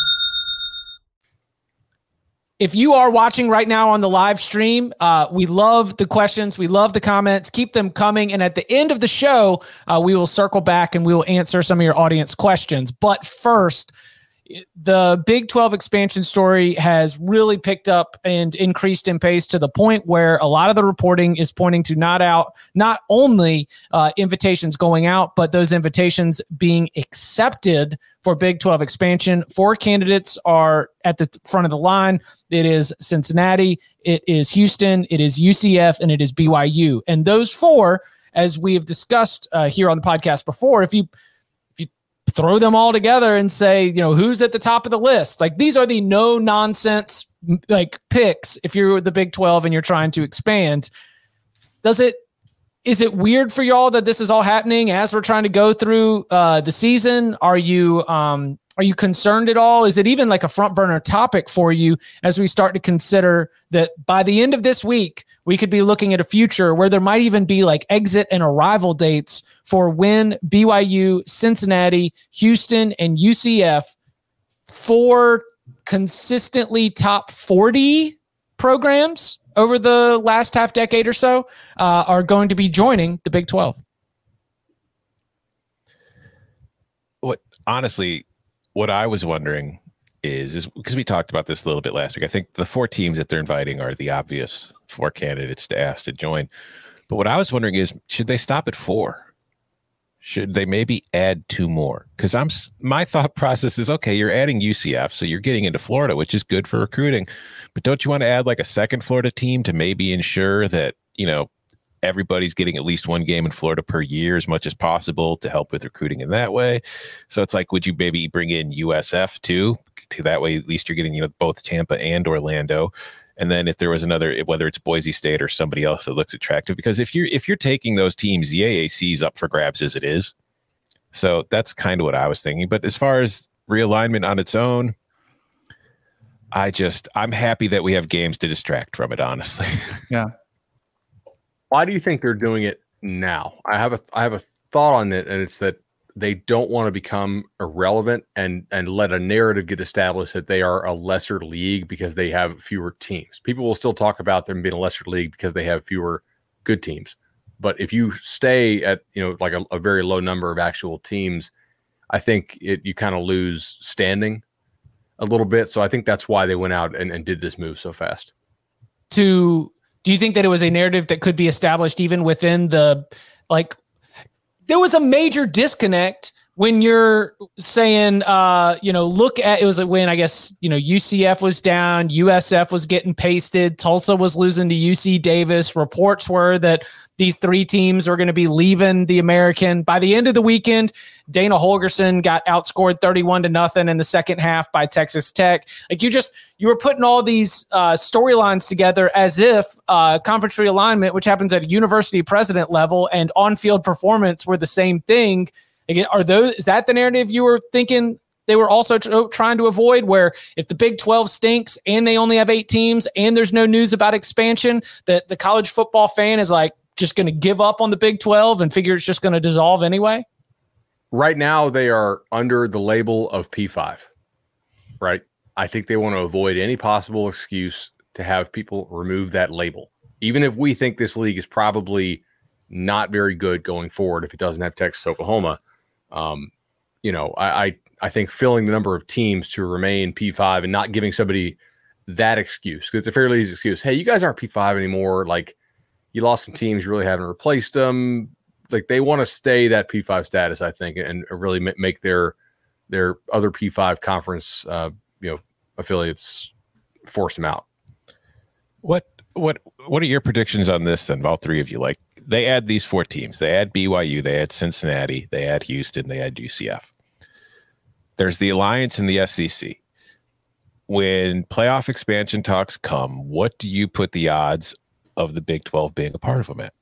If you are watching right now on the live stream, uh, we love the questions. We love the comments. Keep them coming. And at the end of the show, uh, we will circle back and we will answer some of your audience questions. But first, the Big twelve expansion story has really picked up and increased in pace to the point where a lot of the reporting is pointing to not out, not only uh, invitations going out, but those invitations being accepted for Big twelve expansion. Four candidates are at the front of the line. It is Cincinnati, it is Houston, it is U C F, and it is B Y U. And those four, as we have discussed uh, here on the podcast before, if you throw them all together and say, you know, who's at the top of the list? Like, these are the no nonsense like picks. If you're the Big twelve and you're trying to expand, does it, is it weird for y'all that this is all happening as we're trying to go through uh, the season? Are you, um, are you concerned at all? Is it even like a front burner topic for you as we start to consider that by the end of this week, we could be looking at a future where there might even be like exit and arrival dates for when B Y U, Cincinnati, Houston, and U C F, four consistently top forty programs over the last half decade or so, uh, are going to be joining the Big twelve. What honestly, what I was wondering is, is because we talked about this a little bit last week. I think the four teams that they're inviting are the obvious four candidates to ask to join. But what I was wondering is, should they stop at four? Should they maybe add two more? Because I'm my thought process is, okay, you're adding U C F, so you're getting into Florida, which is good for recruiting. But don't you want to add like a second Florida team to maybe ensure that, you know, everybody's getting at least one game in Florida per year as much as possible to help with recruiting in that way? So it's like, would you maybe bring in U S F too? To that way, at least you're getting, you know, both Tampa and Orlando. And then if there was another, whether it's Boise State or somebody else that looks attractive, because if you're if you're taking those teams, the A A C's up for grabs as it is. So that's kind of what I was thinking. But as far as realignment on its own, I just I'm happy that we have games to distract from it, honestly. Yeah. Why do you think they're doing it now? I have a I have a thought on it, and it's that they don't want to become irrelevant and and let a narrative get established that they are a lesser league because they have fewer teams. People will still talk about them being a lesser league because they have fewer good teams. But if you stay at, you know, like a, a very low number of actual teams, I think it you kind of lose standing a little bit. So I think that's why they went out and, and did this move so fast. To do you think that it was a narrative that could be established even within the, like, there was a major disconnect when you're saying, uh, you know, look at, it was when I guess, you know, U C F was down, U S F was getting pasted, Tulsa was losing to U C Davis. Reports were that these three teams were going to be leaving the American. By the end of the weekend, Dana Holgorsen got outscored thirty-one to nothing in the second half by Texas Tech. Like, you just, you were putting all these uh, storylines together as if uh, conference realignment, which happens at a university president level, and on-field performance were the same thing. Again, are those, is that the narrative you were thinking they were also tr- trying to avoid, where if the Big twelve stinks and they only have eight teams and there's no news about expansion, that the college football fan is like just going to give up on the Big twelve and figure it's just going to dissolve anyway? Right now, they are under the label of P five, right? I think they want to avoid any possible excuse to have people remove that label. Even if we think this league is probably not very good going forward if it doesn't have Texas, Oklahoma, um, you know, I, I I think filling the number of teams to remain P five and not giving somebody that excuse, because it's a fairly easy excuse. Hey, you guys aren't P five anymore. Like, you lost some teams, you really haven't replaced them. Like, they want to stay that P five status, I think, and really make their their other P five conference, uh, you know, affiliates force them out. What what what are your predictions on this then, all three of you? Like, they add these four teams. They add B Y U, they add Cincinnati, they add Houston, they add U C F. There's the Alliance and the S E C. When playoff expansion talks come, what do you put the odds of the Big twelve being a part of them at?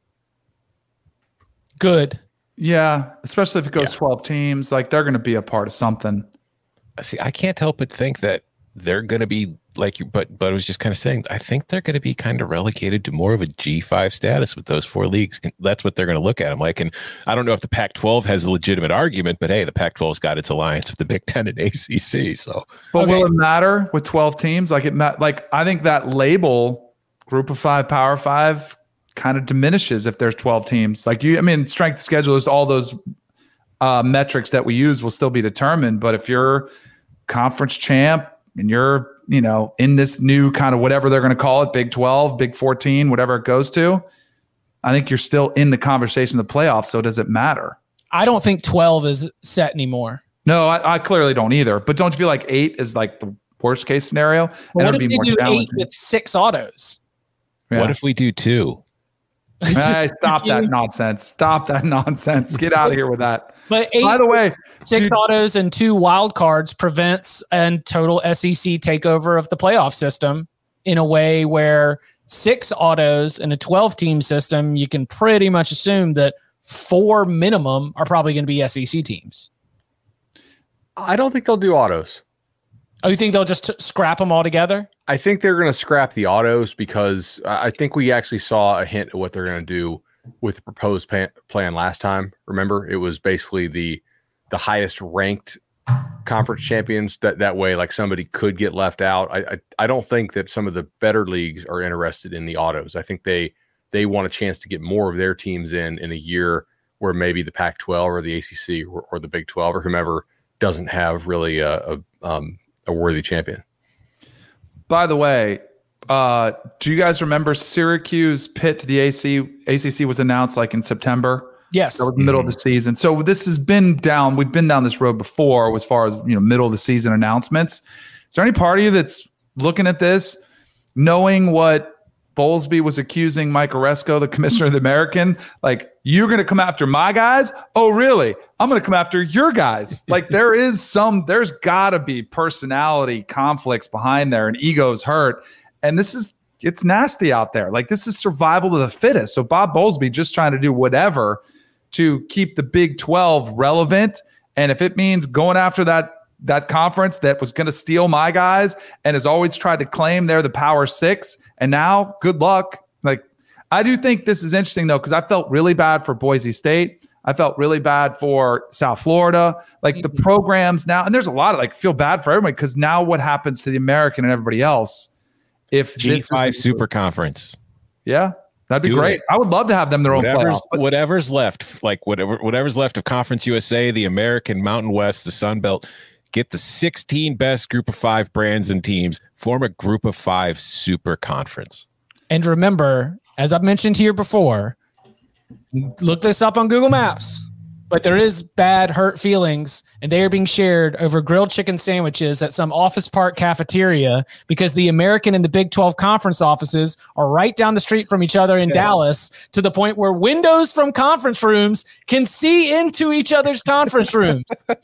Good. Yeah, especially if it goes Yeah. twelve teams, like they're going to be a part of something. See, I can't help but think that they're going to be like you, but but I was just kind of saying, I think they're going to be kind of relegated to more of a G five status with those four leagues. That's what they're going to look at them like. And I don't know if the Pac twelve has a legitimate argument, but hey, the Pac twelve's got its alliance with the Big Ten and A C C. So, But Okay. will it matter with twelve teams? Like it, ma- like I think that label, Group of Five, Power Five, kind of diminishes if there's twelve teams. Like you, I mean, strength of schedule is all those uh, metrics that we use will still be determined. But if you're conference champ and you're, you know, in this new kind of whatever they're going to call it, Big twelve, Big fourteen, whatever it goes to, I think you're still in the conversation of the playoffs. So does it matter? I don't think twelve is set anymore. No, I, I clearly don't either. But don't you feel like eight is like the worst case scenario? Well, And what it'd if be they more do eight challenging. with six autos? Yeah. what if we do two? Hey, stop that nonsense. Stop that nonsense. Get out of here with that. But eight, By the way, six dude, autos and two wild cards prevents a total S E C takeover of the playoff system in a way where six autos and a twelve team system, you can pretty much assume that four minimum are probably going to be S E C teams. I don't think they'll do autos. Oh, you think they'll just t- scrap them all together? I think they're going to scrap the autos because I I think we actually saw a hint of what they're going to do with the proposed plan, plan last time. Remember, it was basically the the highest ranked conference champions. That that way, like somebody could get left out. I, I I don't think that some of the better leagues are interested in the autos. I think they they want a chance to get more of their teams in in a year where maybe the Pac twelve or the A C C or, or the Big twelve or whomever doesn't have really a a, um, a worthy champion. by the way, uh, do you guys remember Syracuse Pitt to the A C C was announced like in September? Yes. That was the middle of the season. So this has been down. We've been down this road before as far as, you know, middle of the season announcements. Is there any part of you that's looking at this, knowing what Bowlesby was accusing Mike Oresco, the commissioner of the American, like, you're going to come after my guys? Oh, really? I'm going to come after your guys. Like, there is some, there's got to be personality conflicts behind there and egos hurt. And this is, it's nasty out there. Like, this is survival of the fittest. So Bob Bowlesby just trying to do whatever to keep the Big twelve relevant. And if it means going after that that conference that was going to steal my guys and has always tried to claim they're the Power Six, and now good luck. Like, I do think this is interesting though, because I felt really bad for Boise State. I felt really bad for South Florida. Like mm-hmm. the programs now, and there's a lot of like feel bad for everybody because now what happens to the American and everybody else if G five Super Conference? Yeah. That'd be Do great. it. I would love to have them their own whatever's, playoff. But whatever's left, like whatever whatever's left of Conference U S A, the American, Mountain West, the Sun Belt, get the sixteen best group of five brands and teams, form a group of five super conference. And remember, as I've mentioned here before, look this up on Google Maps, but there is bad hurt feelings, and they are being shared over grilled chicken sandwiches at some office park cafeteria because the American and the Big twelve conference offices are right down the street from each other in yes. Dallas, to the point where windows from conference rooms can see into each other's conference rooms.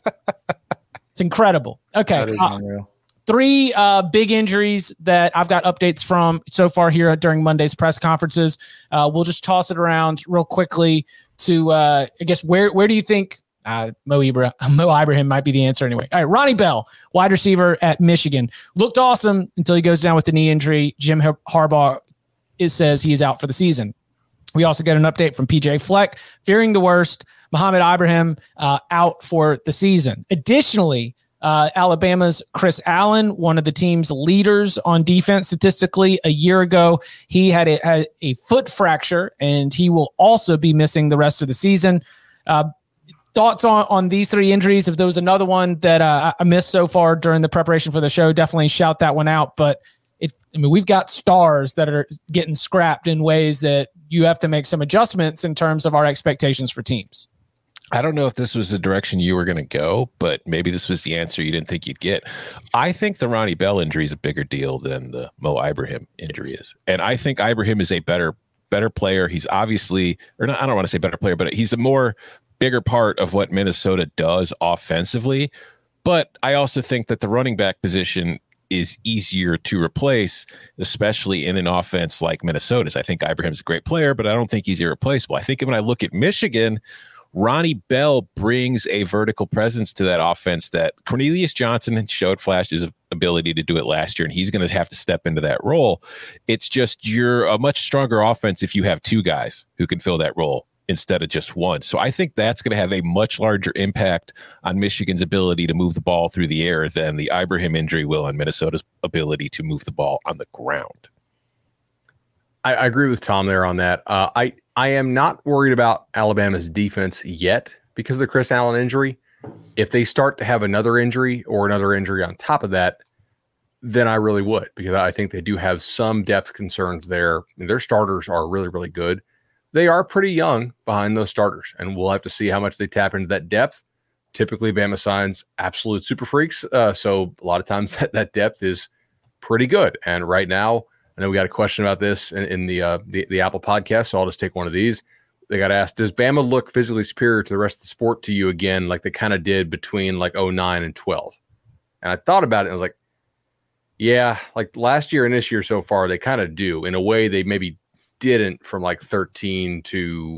It's incredible. Okay. Uh, three uh, big injuries that I've got updates from so far here during Monday's press conferences. Uh, we'll just toss it around real quickly to, uh, I guess, where where do you think Uh, Mo, Ibra- Mo Ibrahim might be the answer anyway. All right, Ronnie Bell, wide receiver at Michigan. Looked awesome until he goes down with the knee injury. Jim Harbaugh is, says he is out for the season. We also get an update from P J Fleck, fearing the worst. Mohamed Ibrahim uh, out for the season. Additionally, uh, Alabama's Chris Allen, one of the team's leaders on defense statistically a year ago, he had a, had a foot fracture, and he will also be missing the rest of the season. Uh, Thoughts on, on these three injuries? If there was another one that uh, I missed so far during the preparation for the show, definitely shout that one out. But it, I mean, we've got stars that are getting scrapped in ways that you have to make some adjustments in terms of our expectations for teams. I don't know if this was the direction you were going to go, but maybe this was the answer you didn't think you'd get. I think the Ronnie Bell injury is a bigger deal than the Mo Ibrahim injury is. And I think Ibrahim is a better, better player. He's obviously, or not, I don't want to say better player, but he's a more bigger part of what Minnesota does offensively. But I also think that the running back position is easier to replace, especially in an offense like Minnesota's. I think Ibrahim's a great player, but I don't think he's irreplaceable. I think when I look at Michigan, Ronnie Bell brings a vertical presence to that offense that Cornelius Johnson showed flashes of ability to do it last year, and he's going to have to step into that role. It's just you're a much stronger offense if you have two guys who can fill that role instead of just one. So I think that's going to have a much larger impact on Michigan's ability to move the ball through the air than the Ibrahim injury will on Minnesota's ability to move the ball on the ground. I, I agree with Tom there on that. Uh, I, I am not worried about Alabama's defense yet because of the Chris Allen injury. If they start to have another injury or another injury on top of that, then I really would, because I think they do have some depth concerns there. I mean, their starters are really, really good. They are pretty young behind those starters, and we'll have to see how much they tap into that depth. Typically, Bama signs absolute super freaks, uh, so a lot of times that, that depth is pretty good. And right now, I know we got a question about this in, in the, uh, the the Apple podcast, so I'll just take one of these. They got asked, does Bama look physically superior to the rest of the sport to you again, like they kind of did between like oh nine and twelve? And I thought about it, and I was like, yeah, like last year and this year so far, they kind of do. In a way, they maybe didn't from like thirteen to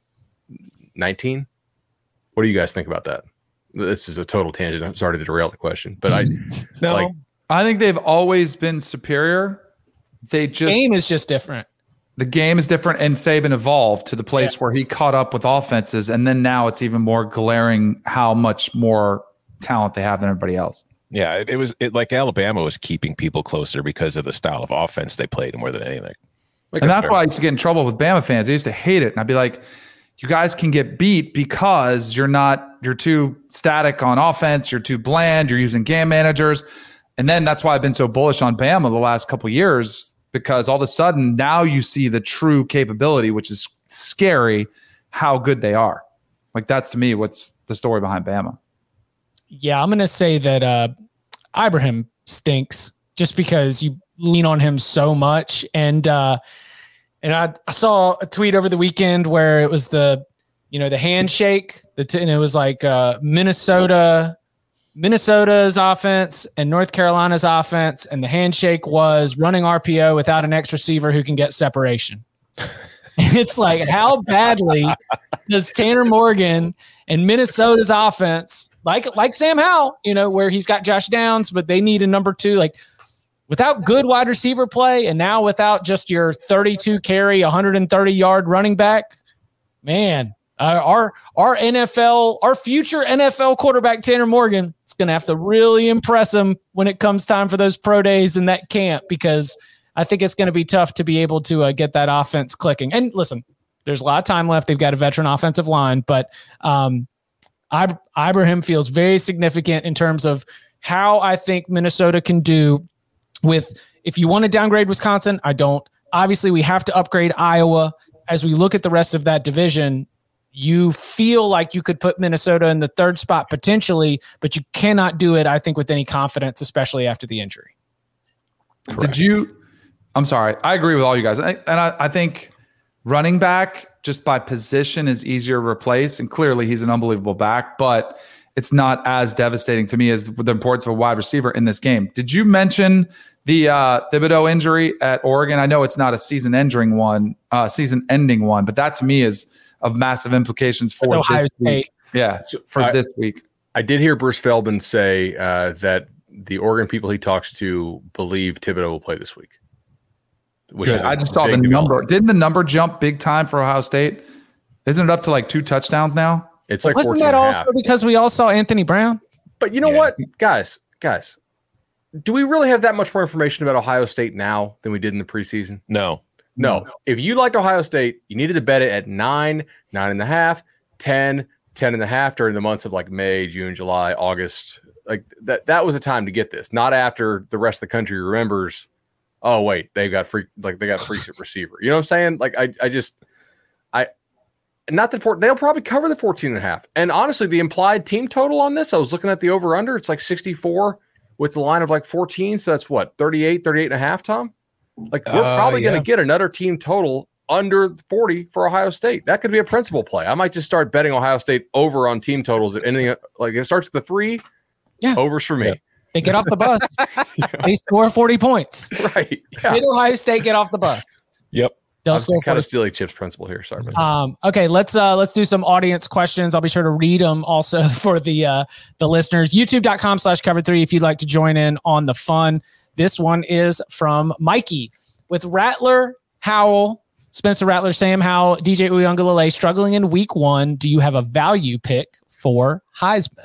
nineteen. What do you guys think about that? This is a total tangent. I'm sorry to derail the question, but I no, like, I think they've always been superior. They just game is just different. The game is different, and Saban evolved to the place yeah. where he caught up with offenses, and then now it's even more glaring how much more talent they have than everybody else. Yeah, it, it was it, like Alabama was keeping people closer because of the style of offense they played more than anything. Like and that's fair. Why I used to get in trouble with Bama fans. I used to hate it. And I'd be like, you guys can get beat because you're not, you're too static on offense. You're too bland. You're using game managers. And then that's why I've been so bullish on Bama the last couple of years, because all of a sudden now you see the true capability, which is scary, how good they are. Like that's to me, what's the story behind Bama. Yeah. I'm going to say that uh, Ibrahim stinks just because you lean on him so much. And, uh, And I, I saw a tweet over the weekend where it was the, you know, the handshake, the t- and it was like uh, Minnesota, Minnesota's offense and North Carolina's offense, and the handshake was running R P O without an X receiver who can get separation. It's like, how badly does Tanner Morgan and Minnesota's offense, like like Sam Howell, you know, where he's got Josh Downs, but they need a number two, like. Without good wide receiver play, and now without just your thirty-two carry, one hundred thirty yard running back, man, uh, our our N F L, our future N F L quarterback Tanner Morgan is going to have to really impress him when it comes time for those pro days in that camp, because I think it's going to be tough to be able to uh, get that offense clicking. And listen, there's a lot of time left. They've got a veteran offensive line, but um, I, Ibrahim feels very significant in terms of how I think Minnesota can do. With, if you want to downgrade Wisconsin, I don't. Obviously, we have to upgrade Iowa. As we look at the rest of that division, you feel like you could put Minnesota in the third spot potentially, but you cannot do it, I think, with any confidence, especially after the injury. Correct. Did you – I'm sorry. I agree with all you guys. And I, I think running back just by position is easier to replace, and clearly he's an unbelievable back, but it's not as devastating to me as the importance of a wide receiver in this game. Did you mention – The uh, Thibodeau injury at Oregon? I know it's not a season-ending one, uh, season-ending one, but that to me is of massive implications for Ohio State. Yeah, for I, this week. I did hear Bruce Feldman say uh, that the Oregon people he talks to believe Thibodeau will play this week. Which Good. is I just saw the number. Didn't the number jump big time for Ohio State? Isn't it up to like two touchdowns now? It's like wasn't that also because we all saw Anthony Brown? But you know Yeah. what, guys, guys, do we really have that much more information about Ohio State now than we did in the preseason? No. No. If you liked Ohio State, you needed to bet it at nine, nine and a half, ten, ten and a half during the months of like May, June, July, August. Like that, that was the time to get this. Not after the rest of the country remembers. Oh wait, they've got free, like they got free receiver. You know what I'm saying? Like I, I just, I, not that for, they'll probably cover the fourteen and a half. And honestly, the implied team total on this, I was looking at the over under. It's like sixty-four with the line of like fourteen. So that's what, thirty-eight, thirty-eight and a half, Tom. Like we're Uh, probably yeah. going to get another team total under forty for Ohio State. That could be a principal play. I might just start betting Ohio State over on team totals at anything. Like it starts with the three. Yeah. Overs for me. Yeah. They get off the bus. They score forty points. Right. Yeah. Did Ohio State get off the bus? Yep. They'll I'm score kind of forty. stealing Chip's principle here. Sorry. man. Um, okay, let's uh, let's do some audience questions. I'll be sure to read them also for the uh, the listeners. YouTube.com slash cover three if you'd like to join in on the fun. This one is from Mikey. With Rattler, Howell, Spencer Rattler, Sam Howell, D J Uiagalelei struggling in week one, do you have a value pick for Heisman?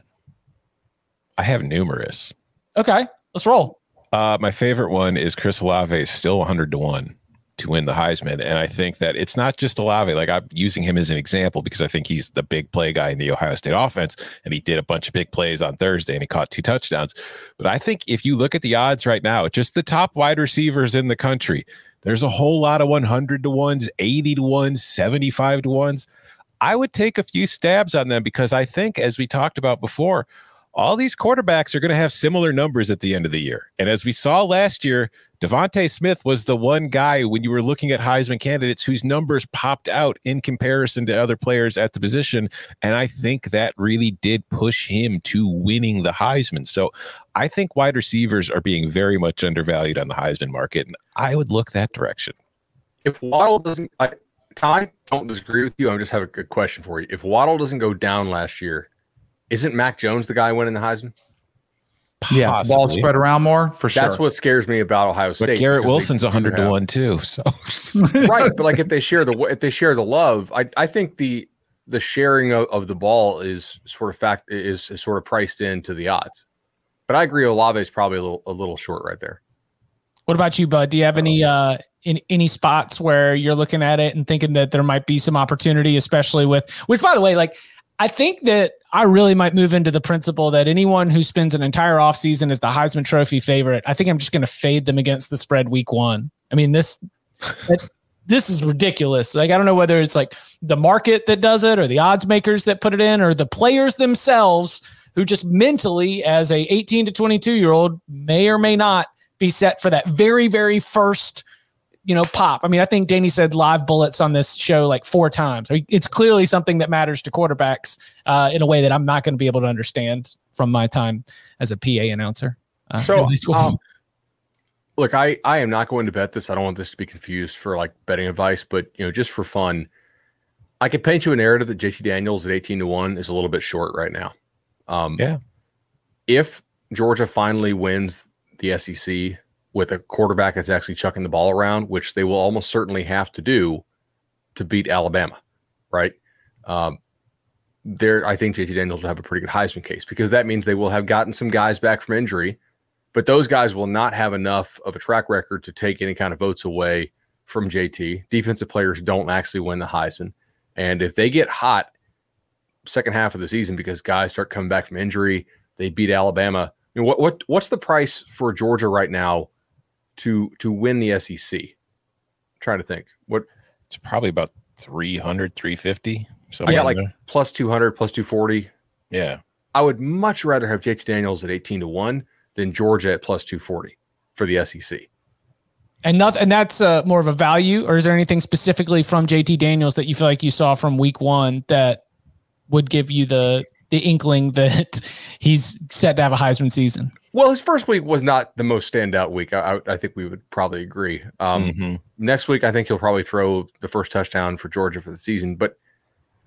I have numerous. Okay, let's roll. Uh, my favorite one is Chris Olave is still one hundred to one to win the Heisman. And I think that it's not just Olave. Like I'm using him as an example because I think he's the big play guy in the Ohio State offense. And he did a bunch of big plays on Thursday and he caught two touchdowns. But I think if you look at the odds right now, just the top wide receivers in the country, there's a whole lot of one hundred to ones, eighty to ones, seventy-five to ones. I would take a few stabs on them because I think, as we talked about before, all these quarterbacks are going to have similar numbers at the end of the year. And as we saw last year, Devontae Smith was the one guy when you were looking at Heisman candidates whose numbers popped out in comparison to other players at the position. And I think that really did push him to winning the Heisman. So I think wide receivers are being very much undervalued on the Heisman market. And I would look that direction. If Waddle doesn't, I, Ty, don't disagree with you. I just have a good question for you. If Waddle doesn't go down last year, isn't Mac Jones the guy winning the Heisman? Yeah, Possibly. ball spread around more for sure. That's what scares me about Ohio State. But Garrett because Wilson's they one hundred do to have- one too. So right? But like if they share the if they share the love, I I think the the sharing of, of the ball is sort of fact is, is sort of priced into the odds. But I agree, Olave is probably a little a little short right there. What about you, Bud? Do you have any uh in any spots where you're looking at it and thinking that there might be some opportunity, especially with which, by the way, like I think that I really might move into the principle that anyone who spends an entire offseason as the Heisman Trophy favorite, I think I'm just going to fade them against the spread week one. I mean, this it, this is ridiculous. Like, I don't know whether it's like the market that does it or the odds makers that put it in or the players themselves who just mentally as a eighteen to twenty-two year old may or may not be set for that very, very first, you know, pop. I mean, I think Danny said live bullets on this show like four times. I mean, it's clearly something that matters to quarterbacks uh, in a way that I'm not going to be able to understand from my time as a P A announcer. Uh, So, in high school. um, look, I, I am not going to bet this. I don't want this to be confused for like betting advice, but you know, just for fun, I could paint you a narrative that J T Daniels at eighteen to one is a little bit short right now. Um, Yeah. If Georgia finally wins the S E C with a quarterback that's actually chucking the ball around, which they will almost certainly have to do to beat Alabama, right? Um, there, I think J T Daniels will have a pretty good Heisman case because that means they will have gotten some guys back from injury, but those guys will not have enough of a track record to take any kind of votes away from J T. Defensive players don't actually win the Heisman. And if they get hot second half of the season because guys start coming back from injury, they beat Alabama. I mean, what what what's the price for Georgia right now to to win the S E C? I'm trying to think. What It's probably about three hundred, three fifty. I got like plus two hundred, plus two forty. Yeah. I would much rather have J T Daniels at eighteen to one than Georgia at plus two forty for the S E C. and nothing, and that's uh, more of a value, or is there anything specifically from J T Daniels that you feel like you saw from week one that would give you the the inkling that he's set to have a Heisman season? Well, his first week was not the most standout week. I, I think we would probably agree. Um, Mhm. Next week, I think he'll probably throw the first touchdown for Georgia for the season. But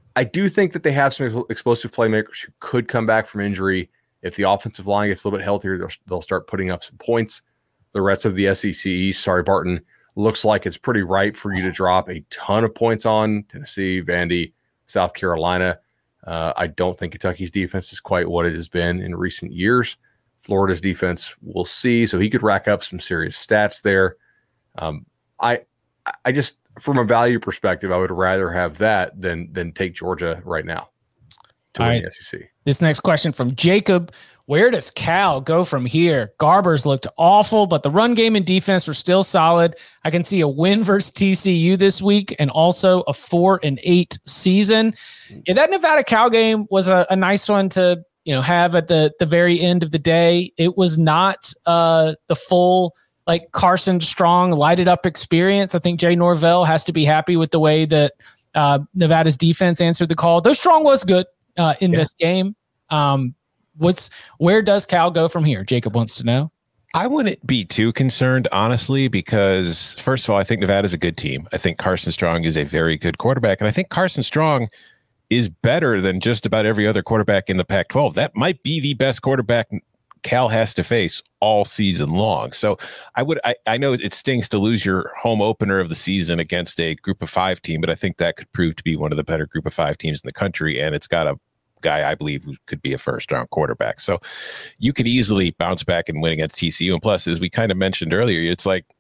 I do think that they have some explosive playmakers who could come back from injury. If the offensive line gets a little bit healthier, they'll, they'll start putting up some points. The rest of the S E C East, sorry, Barton, looks like it's pretty ripe for you to drop a ton of points on. Tennessee, Vandy, South Carolina. Uh, I don't think Kentucky's defense is quite what it has been in recent years. Florida's defense, we'll see. So he could rack up some serious stats there. Um, I, I just, from a value perspective, I would rather have that than than take Georgia right now to win the S E C. This next question from Jacob. Where does Cal go from here? Garbers looked awful, but the run game and defense were still solid. I can see a win versus T C U this week and also a four and eight season. Yeah, that Nevada Cal game was a, a nice one to, you know, have at the, the very end of the day. It was not uh, the full, like Carson Strong lighted up experience. I think Jay Norvell has to be happy with the way that uh, Nevada's defense answered the call. Though Strong was good uh, in yeah. this game. Um, What's where does Cal go from here? Jacob wants to know. I wouldn't be too concerned, honestly, because first of all, I think Nevada's a good team. I think Carson Strong is a very good quarterback. And I think Carson Strong is better than just about every other quarterback in the Pac twelve. That might be the best quarterback Cal has to face all season long. So I would, I, I know it stings to lose your home opener of the season against a group of five team, but I think that could prove to be one of the better group of five teams in the country. And it's got a guy I believe who could be a first round quarterback. So you could easily bounce back and win against T C U. And plus, as we kind of mentioned earlier, it's like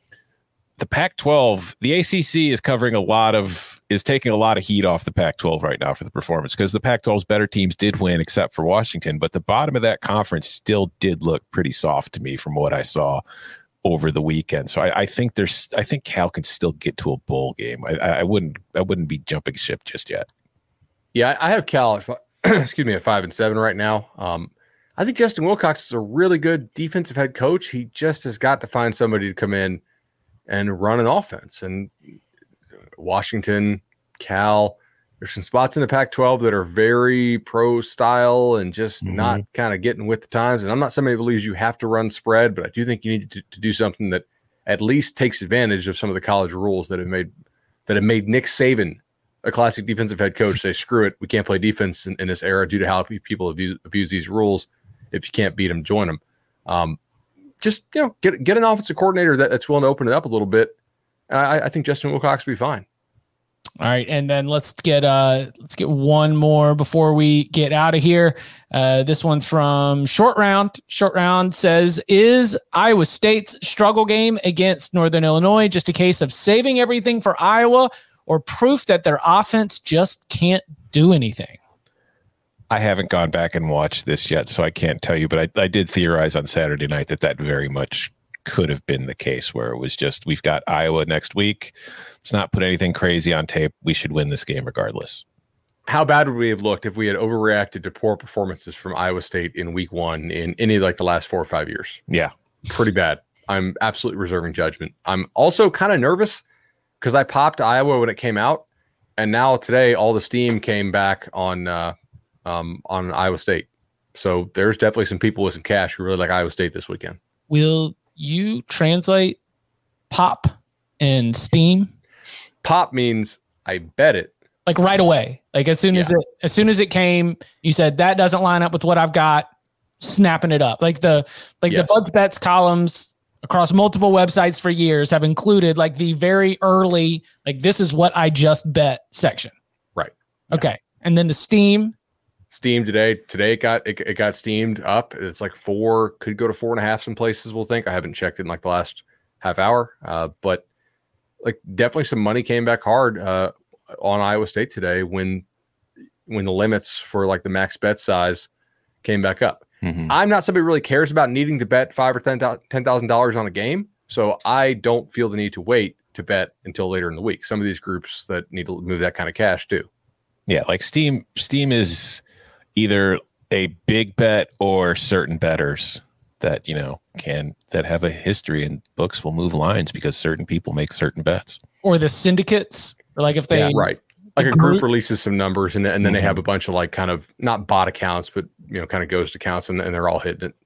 the Pac twelve, the A C C is covering a lot of, is taking a lot of heat off the Pac twelve right now for the performance because the Pac twelve's better teams did win except for Washington, but the bottom of that conference still did look pretty soft to me from what I saw over the weekend. So I, I think there's, I think Cal can still get to a bowl game. I, I wouldn't, I wouldn't be jumping ship just yet. Yeah, I have Cal at excuse me, at five and seven right now. Um, I think Justin Wilcox is a really good defensive head coach. He just has got to find somebody to come in and run an offense. And Washington, Cal, there's some spots in the Pac twelve that are very pro style and just mm-hmm. not kind of getting with the times. And I'm not somebody who believes you have to run spread, but I do think you need to, to do something that at least takes advantage of some of the college rules that have made that have made Nick Saban, a classic defensive head coach, say, screw it, we can't play defense in, in this era due to how people abuse, abuse these rules. If you can't beat them, join them. Um, just, you know, get get an offensive coordinator that, that's willing to open it up a little bit. And I, I think Justin Wilcox will be fine. All right, and then let's get uh let's get one more before we get out of here. Uh, this one's from Short Round. Short Round says, is Iowa State's struggle game against Northern Illinois just a case of saving everything for Iowa, or proof that their offense just can't do anything? I haven't gone back and watched this yet, so I can't tell you, but I, I did theorize on Saturday night that that very much could have been the case, where it was just, we've got Iowa next week. Let's not put anything crazy on tape. We should win this game regardless. How bad would we have looked if we had overreacted to poor performances from Iowa State in week one in any like the last four or five years? Yeah. Pretty bad. I'm absolutely reserving judgment. I'm also kind of nervous because I popped Iowa when it came out, and now today all the steam came back on uh, um, on Iowa State. So there's definitely some people with some cash who really like Iowa State this weekend. Will you translate pop and steam? Pop means I bet it. Like right away. Like as soon yeah. as it as soon as it came, you said that doesn't line up with what I've got. Snapping it up. Like the like yes. the Buds Bets columns across multiple websites for years have included like the very early, like this is what I just bet section. Right. Okay. Yeah. And then the steam. Steam today. Today it got it, it got steamed up. It's like four, could go to four and a half some places, we'll think. I haven't checked it in like the last half hour. Uh, but like definitely some money came back hard uh, on Iowa State today when when the limits for like the max bet size came back up. Mm-hmm. I'm not somebody who really cares about needing to bet five or ten thousand dollars on a game, so I don't feel the need to wait to bet until later in the week. Some of these groups that need to move that kind of cash do. Yeah, like Steam. Steam is either a big bet or certain bettors that you know can that have a history and books will move lines because certain people make certain bets. Or the syndicates, like if they yeah, right. Like a group releases some numbers and, and then mm-hmm. they have a bunch of like kind of not bot accounts, but, you know, kind of ghost accounts and, and they're all hitting it.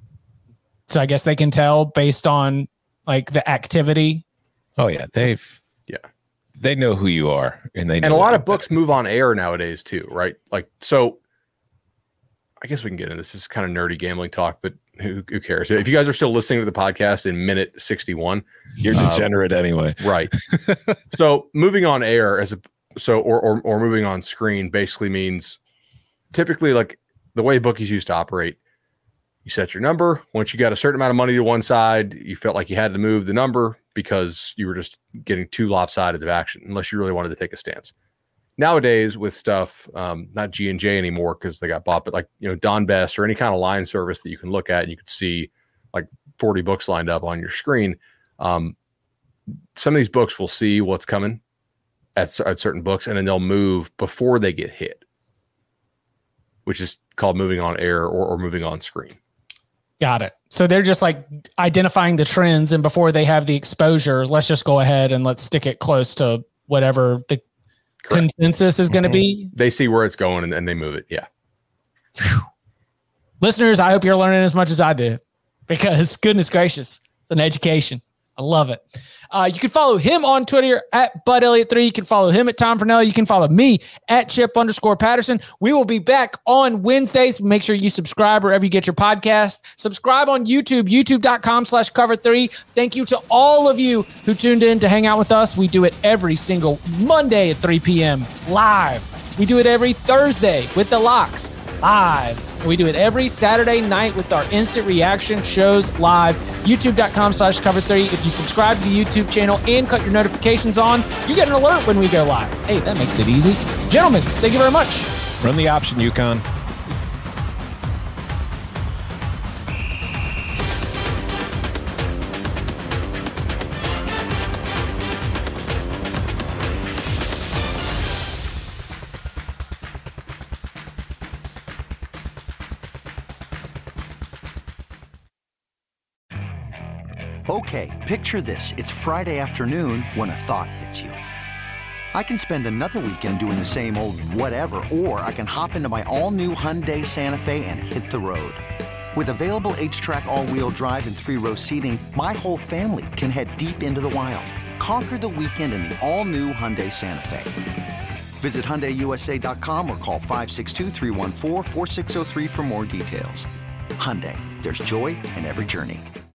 So I guess they can tell based on like the activity. Oh yeah. They've, yeah. they know who you are, and they know and a lot of better. books move on air nowadays too, right? Like, so I guess we can get into this. This is kind of nerdy gambling talk, but who, who cares? If you guys are still listening to the podcast in minute sixty-one, You're degenerate uh, anyway, right? So moving on air as a so or, or or moving on screen basically means typically like the way bookies used to operate. You set your number. Once you got a certain amount of money to one side, you felt like you had to move the number because you were just getting too lopsided of action, unless you really wanted to take a stance. Nowadays, with stuff, um, not G and J anymore because they got bought, but like, you know, Don Best or any kind of line service that you can look at and you can see like forty books lined up on your screen. Um, some of these books will see what's coming at, at certain books, and then they'll move before they get hit, which is called moving on air or, or moving on screen. Got it. So they're just like identifying the trends, and before they have the exposure, let's just go ahead and let's stick it close to whatever the Correct. Consensus is going to be. They see where it's going and, and they move it. Yeah. Whew. Listeners, I hope you're learning as much as I do, because goodness gracious, it's an education. I love it. Uh, you can follow him on Twitter at Bud Elliott three. You can follow him at Tom Fornelli. You can follow me at Chip underscore Patterson. We will be back on Wednesdays. Make sure you subscribe wherever you get your podcast. Subscribe on YouTube, youtube.com slash cover three. Thank you to all of you who tuned in to hang out with us. We do it every single Monday at three p.m. live. We do it every Thursday with the locks live. We do it every Saturday night with our instant reaction shows live. YouTube.com slash cover three. If you subscribe to the YouTube channel and cut your notifications on, you get an alert when we go live. Hey, that makes it easy. Gentlemen, thank you very much. Run the option, Yukon. Okay, picture this. It's Friday afternoon when a thought hits you. I can spend another weekend doing the same old whatever, or I can hop into my all-new Hyundai Santa Fe and hit the road. With available H-Track all-wheel drive and three-row seating, my whole family can head deep into the wild. Conquer the weekend in the all-new Hyundai Santa Fe. Visit Hyundai U S A dot com or call five six two, three one four, four six zero three for more details. Hyundai, there's joy in every journey.